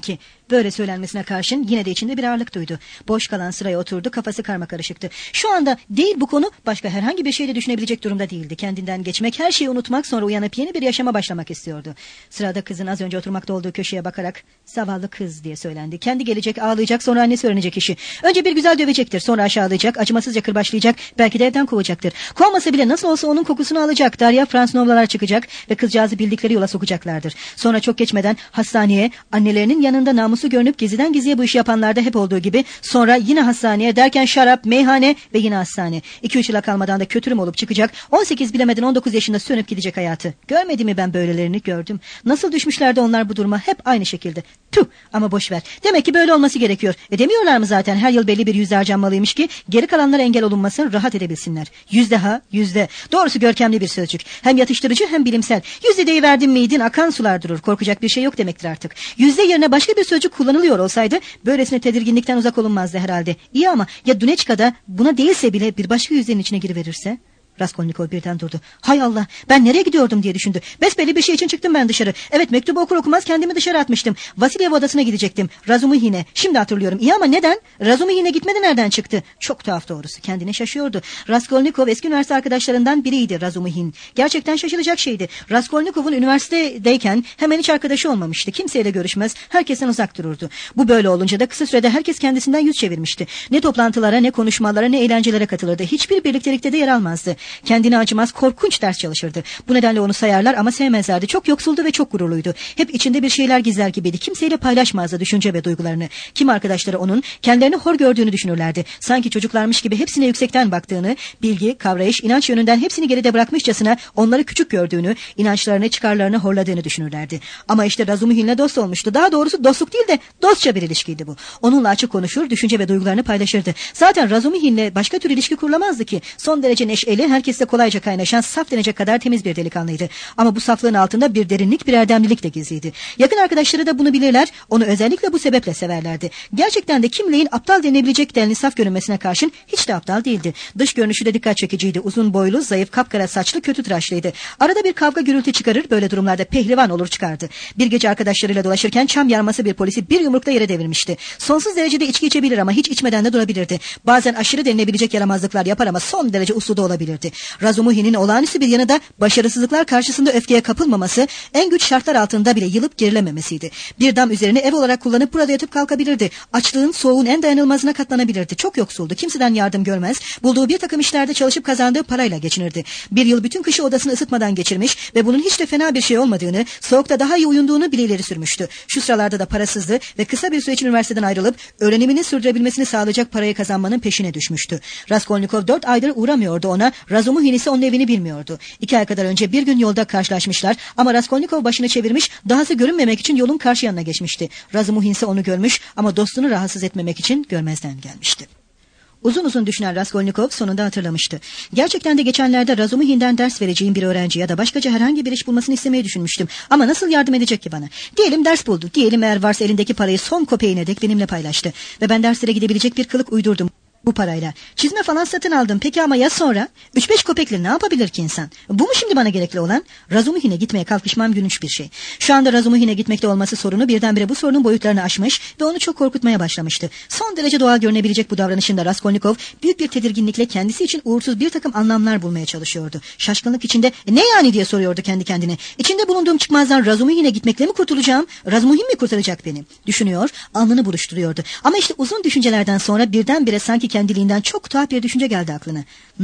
Böyle söylenmesine karşın yine de içinde bir ağırlık duydu. Boş kalan sıraya oturdu, kafası karmakarışıktı. Şu anda değil bu konu, başka herhangi bir şeyle düşünebilecek durumda değildi. Kendinden geçmek, her şeyi unutmak, sonra uyanıp yeni bir yaşama başlamak istiyordu. Sırada kızın az önce oturmakta olduğu köşeye bakarak zavallı kız diye söylendi. Kendi gelecek, ağlayacak, sonra annesi öğrenecek işi. Önce bir güzel dövecektir, sonra aşağılayacak, acımasızca kırbaçlayacak, belki de evden kovacaktır. Kovmasa bile nasıl olsa onun kokusunu alacak. Darya Frans Novlalar çıkacak ve kızcağızı bildikleri yola sokacaklardır. Sonra çok geçmeden hastaneye, annelerinin yanında namusu görünüp gizliden gizliye bu işi yapanlarda hep olduğu gibi, sonra yine hastaneye, derken şarap, meyhane ve yine hastane. 2-3 yıla kalmadan da kötürüm olup çıkacak. 18 bilemeden 19 yaşında sönüp gidecek hayatı. Görmedim mi ben böylelerini? Gördüm. Nasıl düşmüşlerdi onlar bu duruma? Hep aynı şekilde. Tüh, ama boş ver. Demek ki böyle olması gerekiyor. Demiyorlar mı zaten her yıl belli bir yüzde harcanmalıymış ki geri kalanlara engel olunmasın, rahat edebilsinler. Yüzde ha, yüzde. Doğrusu görkemli bir sözcük. Hem yatıştırıcı hem bilimsel. Yüzde deyiverdim miydin akan sular durur. Korkacak bir şey yok demektir artık. Yüzde yerine başka bir sözcük kullanılıyor olsaydı böylesine tedirginlikten uzak olunmazdı herhalde. İyi ama ya Duneçka'da buna değilse bile bir başka yüzdenin içine giriverirse? Raskolnikov birden durdu. Hay Allah, ben nereye gidiyordum diye düşündü. Besbelli bir şey için çıktım ben dışarı. Evet, mektubu okur okumaz kendimi dışarı atmıştım. Vasilyev odasına gidecektim. Razumihin'e. Şimdi hatırlıyorum. İyi ama neden? Razumihin'e gitmedi, nereden çıktı? Çok tuhaf doğrusu. Kendine şaşıyordu. Raskolnikov eski üniversite arkadaşlarından biriydi Razumihin. Gerçekten şaşılacak şeydi. Raskolnikov'un üniversitedeyken hemen hiç arkadaşı olmamıştı. Kimseyle görüşmez, herkesten uzak dururdu. Bu böyle olunca da kısa sürede herkes kendisinden yüz çevirmişti. Ne toplantılara, ne konuşmalara, ne eğlencelere katılırdı. Hiçbir birliktelikte de yer almazdı. Kendine acımaz, korkunç ders çalışırdı. Bu nedenle onu sayarlar ama sevmezlerdi. Çok yoksuldu ve çok gururluydu. Hep içinde bir şeyler gizler gibiydi. Kimseyle paylaşmazdı düşünce ve duygularını. Kim arkadaşları onun kendilerini hor gördüğünü düşünürlerdi. Sanki çocuklarmış gibi hepsine yüksekten baktığını, bilgi, kavrayış, inanç yönünden hepsini geride bırakmışçasına onları küçük gördüğünü, inançlarını, çıkarlarını horladığını düşünürlerdi. Ama işte Razumihin'le dost olmuştu. Daha doğrusu dostluk değil de dostça bir ilişkiydi bu. Onunla açık konuşur, düşünce ve duygularını paylaşırdı. Zaten Razumihin'le başka tür ilişki kurulamazdı ki. Son derece neşeli, herkesle kolayca kaynaşan, saf denecek kadar temiz bir delikanlıydı. Ama bu saflığın altında bir derinlik, bir erdemlilik de gizliydi. Yakın arkadaşları da bunu bilirler, onu özellikle bu sebeple severlerdi. Gerçekten de Kimley'in aptal denilebilecek denli saf görünmesine karşın hiç de aptal değildi. Dış görünüşü de dikkat çekiciydi. Uzun boylu, zayıf, kapkara saçlı, kötü tıraşlıydı. Arada bir kavga gürültü çıkarır, böyle durumlarda pehlivan olur çıkardı. Bir gece arkadaşlarıyla dolaşırken çam yarması bir polisi bir yumrukla yere devirmişti. Sonsuz derecede içki içebilir ama hiç içmeden de durabilirdi. Bazen aşırı denilebilecek yaramazlıklar yapar ama son derece uslu da olabilirdi. Razumihin'in olağanüstü bir yanı da başarısızlıklar karşısında öfkeye kapılmaması, en güç şartlar altında bile yılıp gerilememesiydi. Bir dam üzerine ev olarak kullanıp burada yatıp kalkabilirdi. Açlığın, soğuğun en dayanılmazına katlanabilirdi. Çok yoksuldu. Kimseden yardım görmez. Bulduğu bir takım işlerde çalışıp kazandığı parayla geçinirdi. Bir yıl bütün kışı odasını ısıtmadan geçirmiş ve bunun hiç de fena bir şey olmadığını, soğukta daha iyi uyunduğunu bile ileri sürmüştü. Şu sıralarda da parasızdı ve kısa bir süre için üniversiteden ayrılıp öğrenimini sürdürebilmesini sağlayacak parayı kazanmanın peşine düşmüştü. Raskolnikov 4 aydır uğramıyordu ona. Razumihin ise onun evini bilmiyordu. 2 ay kadar önce bir gün yolda karşılaşmışlar ama Raskolnikov başını çevirmiş, dahası görünmemek için yolun karşı yanına geçmişti. Razumihin ise onu görmüş ama dostunu rahatsız etmemek için görmezden gelmişti. Uzun uzun düşünen Raskolnikov sonunda hatırlamıştı. Gerçekten de geçenlerde Razumihin'den ders vereceğim bir öğrenci ya da başkaca herhangi bir iş bulmasını istemeyi düşünmüştüm. Ama nasıl yardım edecek ki bana? Diyelim ders buldu. Diyelim eğer varsa elindeki parayı son kopeğine dek benimle paylaştı. Ve ben derslere gidebilecek bir kılık uydurdum. Bu parayla. Çizme falan satın aldım. Peki ama ya sonra? 3-5 kopekle ne yapabilir ki insan? Bu mu şimdi bana gerekli olan? Razumihin'e gitmeye kalkışmam gülünç bir şey. Şu anda Razumihin'e gitmekte olması sorunu birdenbire bu sorunun boyutlarını aşmış ve onu çok korkutmaya başlamıştı. Son derece doğal görünebilecek bu davranışında Raskolnikov büyük bir tedirginlikle kendisi için uğursuz bir takım anlamlar bulmaya çalışıyordu. Şaşkınlık içinde ne yani diye soruyordu kendi kendine. İçinde bulunduğum çıkmazdan Razumihin'e gitmekle mi kurtulacağım? Razumihin mi kurtaracak beni? Düşünüyor, alnını buruşturuyordu. Ama işte uzun düşüncelerden sonra birdenbire sanki kendiliğinden çok tuhaf bir düşünce geldi aklına.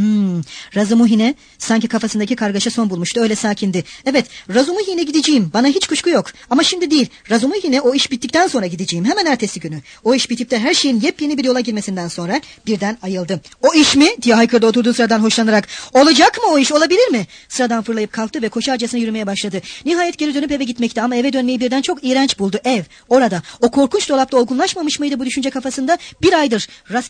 Razumihin'e sanki kafasındaki kargaşa son bulmuştu, öyle sakindi. Evet, Razumihin'e gideceğim, bana hiç kuşku yok. Ama şimdi değil, Razumihin'e o iş bittikten sonra gideceğim, hemen ertesi günü. O iş bitip de her şeyin yepyeni bir yola girmesinden sonra birden ayıldım. O iş mi? Diye haykırdı oturduğu sıradan hoşlanarak. Olacak mı o iş, olabilir mi? Sıradan fırlayıp kalktı ve koşarcasına yürümeye başladı. Nihayet geri dönüp eve gitmekti ama eve dönmeyi birden çok iğrenç buldu. Ev, orada, o korkunç dolapta olgunlaşmamış mıydı bu düşünce kafasında? Bir aydır rastgele yürümeye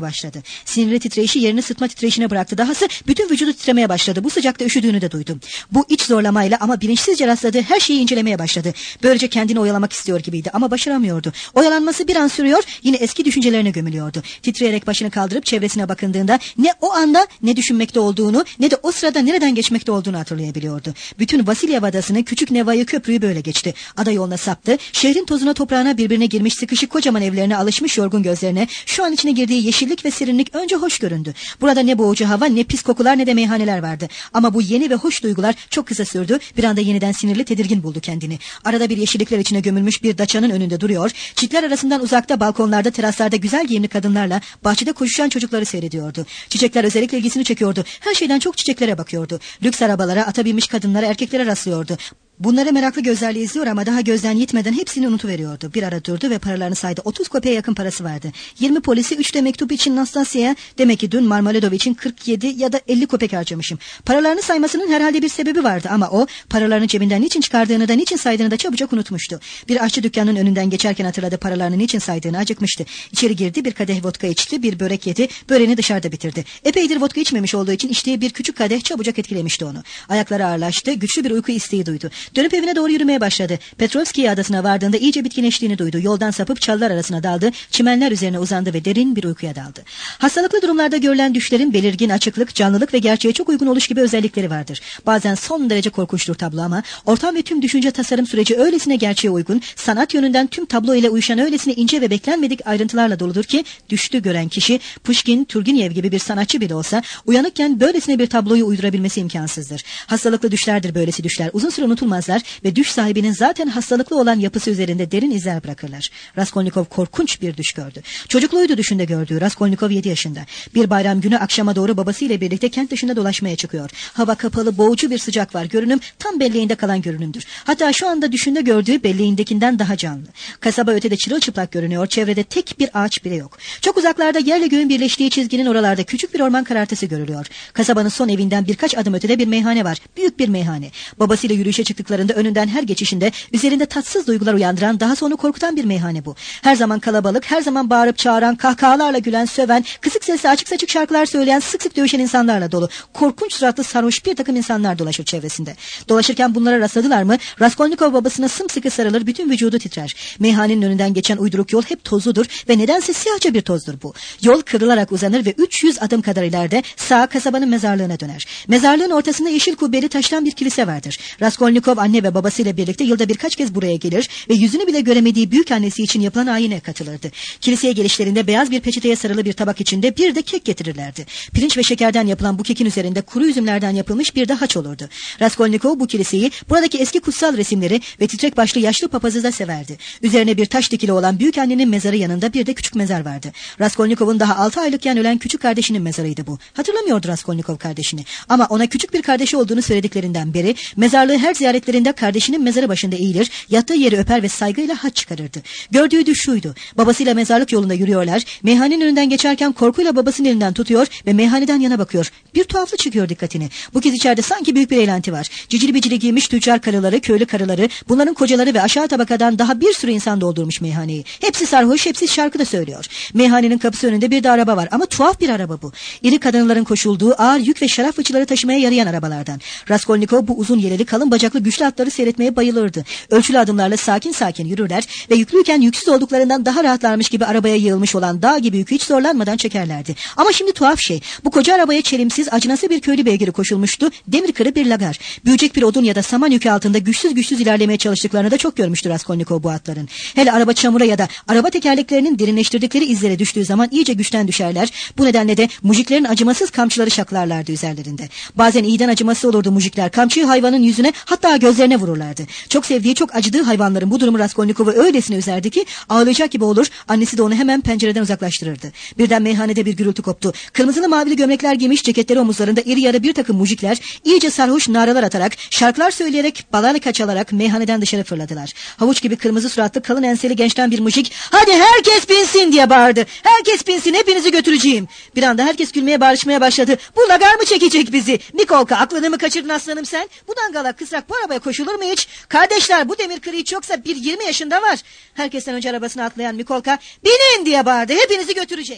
titremeye başladı. Sinirli titreyişi yerini sıtma titreyişine bıraktı. Dahası bütün vücudu titremeye başladı. Bu sıcakta üşüdüğünü de duydum. Bu iç zorlamayla ama bilinçsizce rastladığı her şeyi incelemeye başladı. Böylece kendini oyalamak istiyor gibiydi ama başaramıyordu. Oyalanması bir an sürüyor, yine eski düşüncelerine gömülüyordu. Titreyerek başını kaldırıp çevresine bakındığında ne o anda ne düşünmekte olduğunu ne de o sırada nereden geçmekte olduğunu hatırlayabiliyordu. Bütün Vasilyev Adası'nı, küçük Neva'yı, köprüyü böyle geçti. Ada yoluna saptı. Şehrin tozuna toprağına birbirine girmiş sıkışık kocaman evlerine alışmış yorgun gözlerine şu an içine girdiği yeşillik ve serinlik önce hoş göründü. Burada ne boğucu hava, ne pis kokular, ne de meyhaneler vardı. Ama bu yeni ve hoş duygular çok kısa sürdü. Bir anda yeniden sinirli, tedirgin buldu kendini. Arada bir yeşillikler içine gömülmüş bir daçanın önünde duruyor. Çitler arasından uzakta balkonlarda, teraslarda güzel giyimli kadınlarla bahçede koşuşan çocukları seyrediyordu. Çiçekler özellikle ilgisini çekiyordu. Her şeyden çok çiçeklere bakıyordu. Lüks arabalara, ata binmiş kadınlara, erkeklere rastlıyordu. Bunları meraklı gözlerle izliyor ama daha gözden gitmeden hepsini unutuveriyordu. Bir ara durdu ve paralarını saydı. 30 kopeye yakın parası vardı. 20 polisi, 3 de mektup için Nastasya'ya, demek ki dün Marmeladov için 47 ya da 50 kopek harcamışım. Paralarını saymasının herhalde bir sebebi vardı ama o paralarını cebinden niçin çıkardığını da niçin saydığını da çabucak unutmuştu. Bir aşçı dükkanının önünden geçerken hatırladı paralarını niçin saydığını, acıkmıştı. İçeri girdi, bir kadeh vodka içti, bir börek yedi, böreğini dışarıda bitirdi. Epeydir vodka içmemiş olduğu için içtiği bir küçük kadeh çabucak etkilemişti onu. Ayakları ağırlaştı, güçlü bir uyku isteği duydu. Dönüp evine doğru yürümeye başladı. Petrovskiye adasına vardığında iyice bitkinleştiğini duydu. Yoldan sapıp çalılar arasına daldı. Çimenler üzerine uzandı ve derin bir uykuya daldı. Hastalıklı durumlarda görülen düşlerin belirgin açıklık, canlılık ve gerçeğe çok uygun oluş gibi özellikleri vardır. Bazen son derece korkunçtur tablo ama ortam ve tüm düşünce tasarım süreci öylesine gerçeğe uygun, sanat yönünden tüm tablo ile uyuşan öylesine ince ve beklenmedik ayrıntılarla doludur ki düştü gören kişi Pushkin, Turgenev gibi bir sanatçı bile olsa uyanıkken böylesine bir tabloyu uydurabilmesi imkansızdır. Hastalıklı düşlerdir böylesi düşler. Uzun süre unutulmazlar ve düş sahibinin zaten hastalıklı olan yapısı üzerinde derin izler bırakırlar. Raskolnikov korkunç bir düş gördü. Çocukluğuydu düşünde gördüğü. Raskolnikov 7 yaşında. Bir bayram günü akşama doğru babasıyla birlikte kent dışında dolaşmaya çıkıyor. Hava kapalı, boğucu bir sıcak var. Görünüm tam belleğinde kalan görünümdür. Hatta şu anda düşünde gördüğü belleğindekinden daha canlı. Kasaba ötede çırılçıplak görünüyor. Çevrede tek bir ağaç bile yok. Çok uzaklarda yerle göğün birleştiği çizginin oralarda küçük bir orman karartısı görülüyor. Kasabanın son evinden birkaç adım ötede bir meyhane var. Büyük bir meyhane. Babasıyla yürüyüşe çıktıklarında önünden her geçişinde üzerinde tatsız duygular uyandıran, daha sonra korkutan bir meyhane bu. Her zaman kalabalık, her zaman bağırıp çağıran, kahkahalarla gülen, söven, kısık sesle açık saçık şarkılar söyleyen, sık sık dövüşen insanlarla dolu. Korkunç suratlı sarhoş bir takım insanlar dolaşır çevresinde. Dolaşırken bunlara rastladılar mı Raskolnikov babasına sımsıkı sarılır, bütün vücudu titrer. Meyhanenin önünden geçen uyduruk yol hep tozludur ve nedense siyahça bir tozdur bu. Yol kırılarak uzanır ve 300 adım kadar ileride sağa kasabanın mezarlığına döner. Mezarlığın ortasında yeşil kubbeli taştan bir kilise vardır. Raskolnikov anne ve babasıyla birlikte yılda birkaç kez buraya gelir ve yüzünü bile göremediği büyük annesi için yapılan ayine katılırdı. Kiliseye gelişlerinde beyaz bir peçeteye sarılı bir tabak içinde bir de kek getirirlerdi. Pirinç ve şekerden yapılan bu kekin üzerinde kuru üzümlerden yapılmış bir de haç olurdu. Raskolnikov bu kiliseyi, buradaki eski kutsal resimleri ve titrek başlı yaşlı papazı da severdi. Üzerine bir taş dikili olan büyük annenin mezarı yanında bir de küçük mezar vardı. Raskolnikov'un daha 6 aylıkken ölen küçük kardeşinin mezarıydı bu. Hatırlamıyordu Raskolnikov kardeşini ama ona küçük bir kardeşi olduğunu söylediklerinden beri mezarlığı her ziyaretlerinde kardeşinin mezarı başında eğilir, yattığı yeri öper ve saygıyla haç çıkarırdı. Gördüğü düş şuydu: babasıyla mezarlık yolunda yürüyorlar, meyhanenin önünden geçerken korkuyla babasının elinden tutuyor ve meyhaneden yana bakıyor. Bir tuhaflık çekiyor dikkatini. Bu kez içeride sanki büyük bir eğlenti var. Cicili bicili giymiş tüccar karıları, köylü karıları, bunların kocaları ve aşağı tabakadan daha bir sürü insan doldurmuş meyhaneyi. Hepsi sarhoş, hepsi şarkı da söylüyor. Meyhanenin kapısı önünde bir de araba var ama tuhaf bir araba bu. İri kadınların koşulduğu, ağır yük ve şarap fıçıları taşımaya yarayan arabalardan. Raskolnikov bu uzun yeleli, kalın bacaklı güçlü atları seyretmeye bayılırdı. Ölçülü adımlarla sakin sakin yürürler ve yüklüyken yüksüz olduklarından daha rahatlarmış gibi arabaya yığılmış olan dağ gibi yükü hiç zorlanmadan çekerlerdi. Ama şimdi tuhaf şey, bu koca arabaya çelimsiz, acınası bir köylü beygiri koşulmuştu, demir kırı bir lagar. Büyücek bir odun ya da saman yükü altında güçsüz ilerlemeye çalıştıklarını da çok görmüştür Raskolnikov bu atların. Hele araba çamura ya da araba tekerleklerinin derinleştirdikleri izlere düştüğü zaman iyice güçten düşerler. Bu nedenle de mujiklerin acımasız kamçıları şaklarlardı üzerlerinde. Bazen iyiden acıması olurdu mujikler. Kamçıyı hayvanın yüzüne, hatta gözlerine vururlardı. Çok sevdiği, çok acıdığı hayvanların bu durumu Raskolnikov'u öylesine üzerdi ki ağlayacak gibi olur. Annesi de onu hemen pencereden uzaklaştırırdı. Birden meyhanede bir gürültü koptu. Kırmızılı mavili gömlekler giymiş, ceketleri omuzlarında iri yarı bir takım mujikler iyice sarhoş naralar atarak, şarkılar söyleyerek, balalika çalarak meyhaneden dışarı fırladılar. Havuç gibi kırmızı suratlı, kalın enseli gençten bir mujik "Hadi herkes binsin!" diye bağırdı. "Herkes binsin, hepinizi götüreceğim." Bir anda herkes gülmeye, bağırışmaya başladı. "Bu lagar mı çekecek bizi? Nikolka, aklını mı kaçırdın aslanım sen? Bu dangalak kısrak bu arabaya koşulur mu hiç? Kardeşler, bu demir kırı hiç yoksa bir 20 yaşında var." Herkesten önce arabasına atlayan Nikolka "Binin!" diye bağırdı. "Hepinizi götürecek."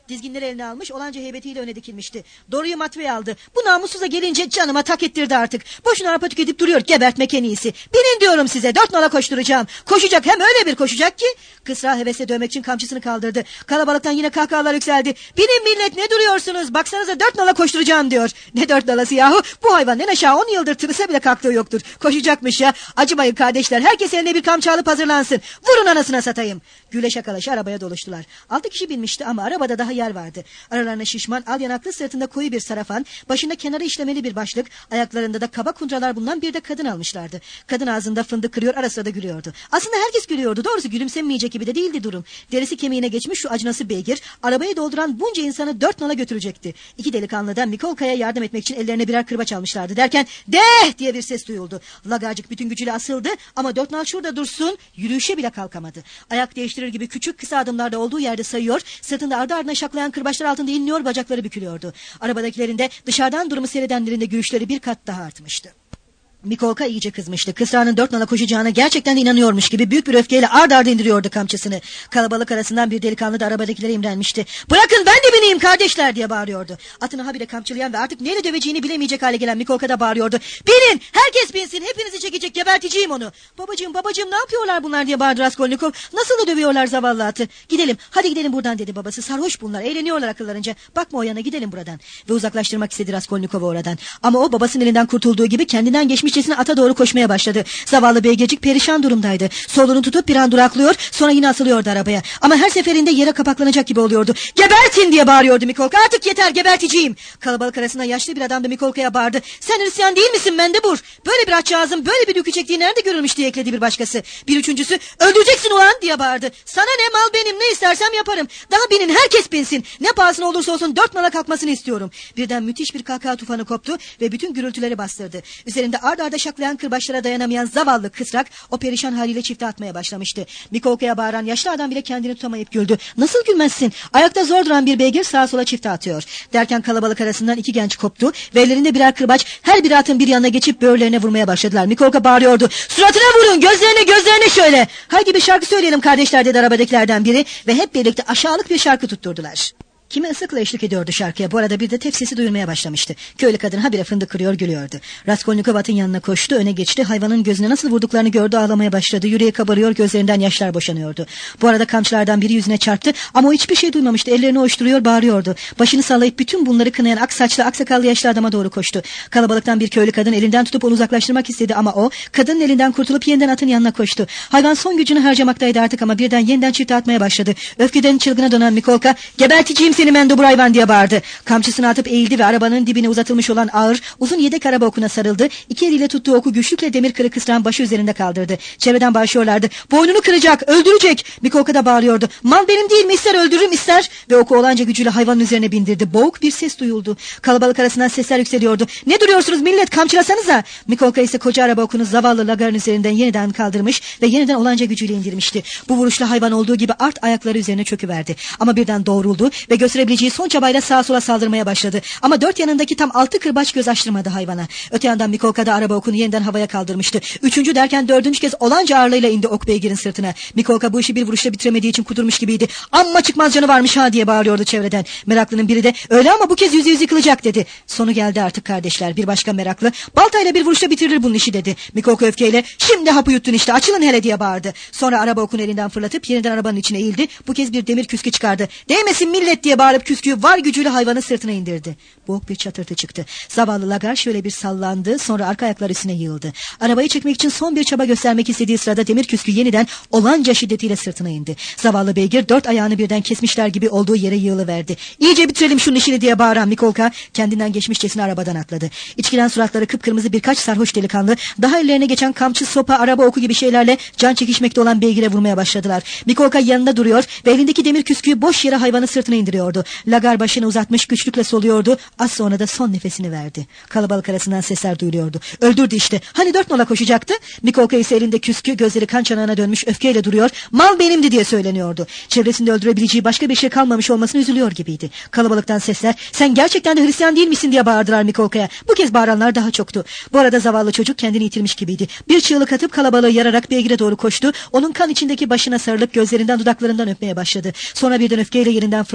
Dizginleri eline almış, olanca heybetiyle öne dikilmişti. Doru'yu matveye aldı. Bu namussuza gelince canıma tak ettirdi artık. Boşuna arpa tüketip duruyor, gebertmek en iyisi. Binin diyorum size, 4 nala koşturacağım. Koşacak, hem öyle bir koşacak ki. Kısra hevesle dövmek için kamçısını kaldırdı. Kalabalıktan yine kahkahalar yükseldi. Binin millet, ne duruyorsunuz? Baksanıza 4 nala koşturacağım diyor. Ne 4 nalası yahu? Bu hayvan en aşağı 10 yıldır tırısa bile kalktığı yoktur. Koşacakmış ya. Acımayın kardeşler, herkes eline bir kamçı alıp hazırlansın. Vurun anasına satayım. Güle şakalaşı arabaya doluştular. 6 kişi binmişti ama arabada daha yer vardı. Aralarına şişman, al yanaklı, sırtında koyu bir sarafan, başında kenarı işlemeli bir başlık, ayaklarında da kaba kundralar bulunan bir de kadın almışlardı. Kadın ağzında fındık kırıyor, ara sırada gülüyordu. Aslında herkes gülüyordu, doğrusu gülümsemeyecek gibi de değildi durum. Derisi kemiğine geçmiş şu acınası beygir, arabayı dolduran bunca insanı 4 nala götürecekti. İki delikanlı da Mikolka'ya yardım etmek için ellerine birer kırbaç almışlardı derken "Deh!" diye bir ses duyuldu. Lagarcık bütün gücüyle asıldı ama 4 nal şurada dursun, yürüyüşe bile kalkamadı. Ayak değiştirir gibi küçük kısa adımlarda olduğu yerde sayıyor, sırtında ardı ardına şaklayan kırbaçlar altında inliyor, bacakları bükülüyordu. Arabadakilerin de dışarıdan durumu seyredenlerin de gülüşleri bir kat daha artmıştı. Mikolka iyice kızmıştı. Kısra'nın 4 nala koşacağına gerçekten inanıyormuş gibi büyük bir öfkeyle ard arda indiriyordu kamçısını. Kalabalık arasından bir delikanlı da arabadakilere imrenmişti. "Bırakın ben de bineyim kardeşler!" diye bağırıyordu. Atını habire kamçılayan ve artık neyle döveceğini bilemeyecek hale gelen Mikolka da bağırıyordu. "Binin! Herkes binsin! Hepinizi çekecek, geberteceğim onu!" Babacığım ne yapıyorlar bunlar?" diye bağırdı Raskolnikov. "Nasıl da dövüyorlar zavallı atı!" "Gidelim, hadi gidelim buradan," dedi babası. "Sarhoş bunlar, eğleniyorlar akıllarınca. Bakma o yana, gidelim buradan." Ve uzaklaştırmak istedi Raskolnikov'u oradan. Ama o babasının elinden kurtulduğu gibi kendinden geçmişçesine ata doğru koşmaya başladı. Zavallı beygircik perişan durumdaydı. Solunu tutup bir an duraklıyor, sonra yine asılıyordu arabaya. Ama her seferinde yere kapaklanacak gibi oluyordu. "Gebertin!" diye bağırıyordu Mikolka. "Artık yeter, geberteceğim!" Kalabalık arasında yaşlı bir adam da Mikolka'ya bağırdı. "Sen Hristiyan değil misin mendebur? Böyle bir açağızın böyle bir dükü çektiği nerede görülmüş?" diye ekledi bir başkası. Bir üçüncüsü "Öldüreceksin ulan!" diye bağırdı. "Sana ne, mal benim, ne istersem yaparım. Daha binin, herkes binsin. Ne pahasına olursa olsun 4 nala kalkmasını istiyorum." Birden müthiş bir kahkaha tufanı koptu ve bütün gürültüleri bastırdı. Üzerinde ard arda şaklayan kırbaçlara dayanamayan zavallı kısrak o perişan haliyle çifte atmaya başlamıştı. Mikolka'ya bağıran yaşlı adam bile kendini tutamayıp güldü. "Nasıl gülmezsin? Ayakta zor duran bir beygir sağa sola çifte atıyor." Derken kalabalık arasından 2 genç koptu ve ellerinde birer kırbaç her bir atın bir yanına geçip böğürlerine vurmaya başladılar. Mikolka bağırıyordu. "Suratına vurun, gözlerine şöyle. Haydi bir şarkı söyleyelim kardeşler," dedi arabadakilerden biri ve hep birlikte aşağılık bir şarkı tutturdular. Kimi ıslıkla eşlik ediyordu şarkıya. Bu arada bir de tepsisi duyulmaya başlamıştı. Köylü kadın habire fındık kırıyor, gülüyordu. Raskolnikov atın yanına koştu, öne geçti. Hayvanın gözüne nasıl vurduklarını gördü, ağlamaya başladı. Yüreği kabarıyor, gözlerinden yaşlar boşanıyordu. Bu arada kamçılardan biri yüzüne çarptı ama o hiçbir şey duymamıştı. Ellerini ovuşturuyor, bağırıyordu. Başını sallayıp bütün bunları kınayan ak saçlı, ak sakallı yaşlı adama doğru koştu. Kalabalıktan bir köylü kadın elinden tutup onu uzaklaştırmak istedi ama o kadının elinden kurtulup yeniden atın yanına koştu. Hayvan son gücünü harcamaktaydı artık ama birden yeniden çifte atmaya başladı. Öfkeden çılgına dönen Mikolka, "Geberteceğim seni mendebur hayvan!" diye bağırdı. Kamçısını atıp eğildi ve arabanın dibine uzatılmış olan ağır, uzun yedek araba okuna sarıldı. İki eliyle tuttuğu oku güçlükle demir kırık kısrağın başı üzerinde kaldırdı. Çevreden bağırıyorlardı. "Boynunu kıracak, öldürecek!" Mikolka da bağırıyordu. "Mal benim değil mi? İster öldürürüm, ister!" Ve oku olanca gücüyle hayvanın üzerine bindirdi. Boğuk bir ses duyuldu. Kalabalık arasından sesler yükseliyordu. "Ne duruyorsunuz millet, kamçılasanıza!" Mikolka ise koca araba okunu zavallı lagarın üzerinden yeniden kaldırmış ve yeniden olanca gücüyle indirmişti. Bu vuruşla hayvan olduğu gibi art ayakları üzerine çöküverdi. Ama birden doğruldu ve gösterebileceği son çabayla sağa sola saldırmaya başladı. Ama 4 yanındaki tam 6 kırbaç göz açtırmadı hayvana. Öte yandan Mikolka da araba okunu yeniden havaya kaldırmıştı. 3. derken 4. kez olanca ağırlığıyla indi ok beygirin sırtına. Mikolka bu işi bir vuruşla bitiremediği için kudurmuş gibiydi. "Amma çıkmaz canı varmış ha!" diye bağırıyordu çevreden. Meraklının biri de "Öyle ama bu kez %100 yıkılacak," dedi. "Sonu geldi artık kardeşler." Bir başka meraklı, "Baltayla bir vuruşla bitirilir bunun işi," dedi. Mikolka öfkeyle "Şimdi hapı yuttun işte, açılın hele," diye bağırdı. Sonra araba okunu elinden fırlatıp yeniden arabanın içine eğildi. Bu kez bir demir küskü çıkardı. "Değmesin millet," diye bağırıp küsküyü var gücüyle hayvanın sırtına indirdi. Boğuk bir çatırtı çıktı. Zavallı Lagar şöyle bir sallandı, sonra arka ayakları üstüne yığıldı. Arabayı çekmek için son bir çaba göstermek istediği sırada demir küskü yeniden olanca şiddetiyle sırtına indi. Zavallı beygir 4 ayağını birden kesmişler gibi olduğu yere yığılıverdi. "İyice bitirelim şunun işini," diye bağıran Mikolka kendinden geçmişçesine arabadan atladı. İçkilen suratları kıpkırmızı birkaç sarhoş delikanlı daha ellerine geçen kamçı, sopa, araba oku gibi şeylerle can çekişmekte olan beygire vurmaya başladılar. Mikolka yanında duruyor ve elindeki demir küsküyü boş yere hayvanın sırtına indiriyordu. Lagar başını uzatmış güçlükle soluyordu. Az sonra da son nefesini verdi. Kalabalık arasından sesler duyuluyordu. "Öldürdü işte. Hani 4 nala koşacaktı?" Mikolka ise elinde küskü, gözleri kan çanağına dönmüş öfkeyle duruyor. "Mal benimdi," diye söyleniyordu. Çevresinde öldürebileceği başka bir şey kalmamış olmasına üzülüyor gibiydi. Kalabalıktan sesler "Sen gerçekten de Hristiyan değil misin?" diye bağırdılar Mikolka'ya. Bu kez bağıranlar daha çoktu. Bu arada zavallı çocuk kendini yitirmiş gibiydi. Bir çığlık atıp kalabalığı yararak beygire doğru koştu. Onun kan içindeki başına sarılıp gözlerinden dudaklarından öpmeye başladı. Sonra birden öfkeyle yerinden fırladı.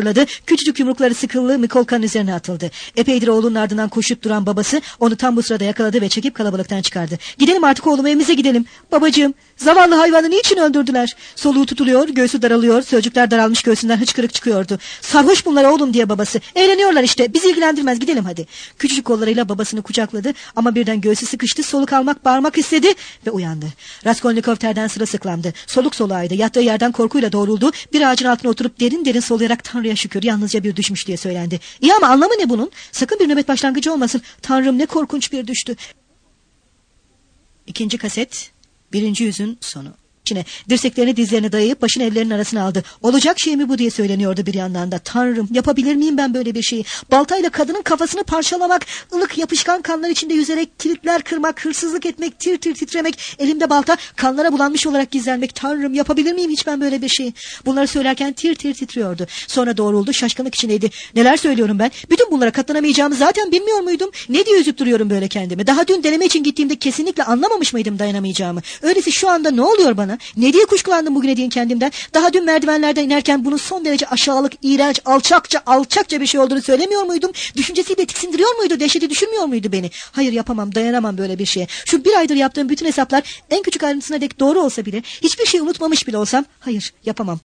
Küçücük yumrukları sıkılı Mikolka'nın üzerine atıldı. Epeydir oğlunun ardından koşup duran babası onu tam bu sırada yakaladı ve çekip kalabalıktan çıkardı. Gidelim artık oğlum, evimize gidelim. Babacığım, zavallı hayvanı niçin öldürdüler? Soluğu tutuluyor, göğsü daralıyor, sözcükler daralmış göğsünden hıçkırık çıkıyordu. Sarhoş bunlar oğlum diye babası. Eğleniyorlar işte, bizi ilgilendirmez, gidelim hadi. Küçücük kollarıyla babasını kucakladı ama birden göğsü sıkıştı, soluk almak, bağırmak istedi ve uyandı. Raskolnikov terden sırılsıklamdı. Soluk soluğaydı, yattığı yerden korkuyla doğruldu. Bir ağacın altına oturup derin derin soluyarak Tanrı'ya şükür, yalnızca bir düşmüş diye söylendi. İyi ama anlamı ne bunun? Sakın bir nöbet başlangıcı olmasın. Tanrım, ne korkunç bir düştü. İkinci kaset, birinci yüzün sonu. İçine dirseklerini dizlerine dayayıp başını ellerinin arasına aldı. Olacak şey mi bu diye söyleniyordu bir yandan da. Tanrım, yapabilir miyim ben böyle bir şeyi? Baltayla kadının kafasını parçalamak, ılık yapışkan kanlar içinde yüzerek kilitler kırmak, hırsızlık etmek, tir tir titremek, elimde balta, kanlara bulanmış olarak gizlenmek. Tanrım, yapabilir miyim hiç ben böyle bir şeyi? Bunları söylerken tir tir titriyordu. Sonra doğruldu, şaşkınlık içindeydi. Neler söylüyorum ben? Bütün bunlara katlanamayacağımı zaten bilmiyor muydum? Ne diye üzüp duruyorum böyle kendimi? Daha dün deneme için gittiğimde kesinlikle anlamamış mıydım dayanamayacağımı? Öyleyse şu anda ne oluyor bana? Ne diye kuşkulandım bugüne değin kendimden? Daha dün merdivenlerden inerken bunun son derece aşağılık, iğrenç, alçakça bir şey olduğunu söylemiyor muydum? Düşüncesiyle tiksindiriyor muydu? Dehşeti düşürmüyor muydu beni? Hayır, yapamam, dayanamam böyle bir şeye. Şu bir aydır yaptığım bütün hesaplar en küçük ayrıntısına dek doğru olsa bile, hiçbir şey unutmamış bile olsam, hayır, yapamam.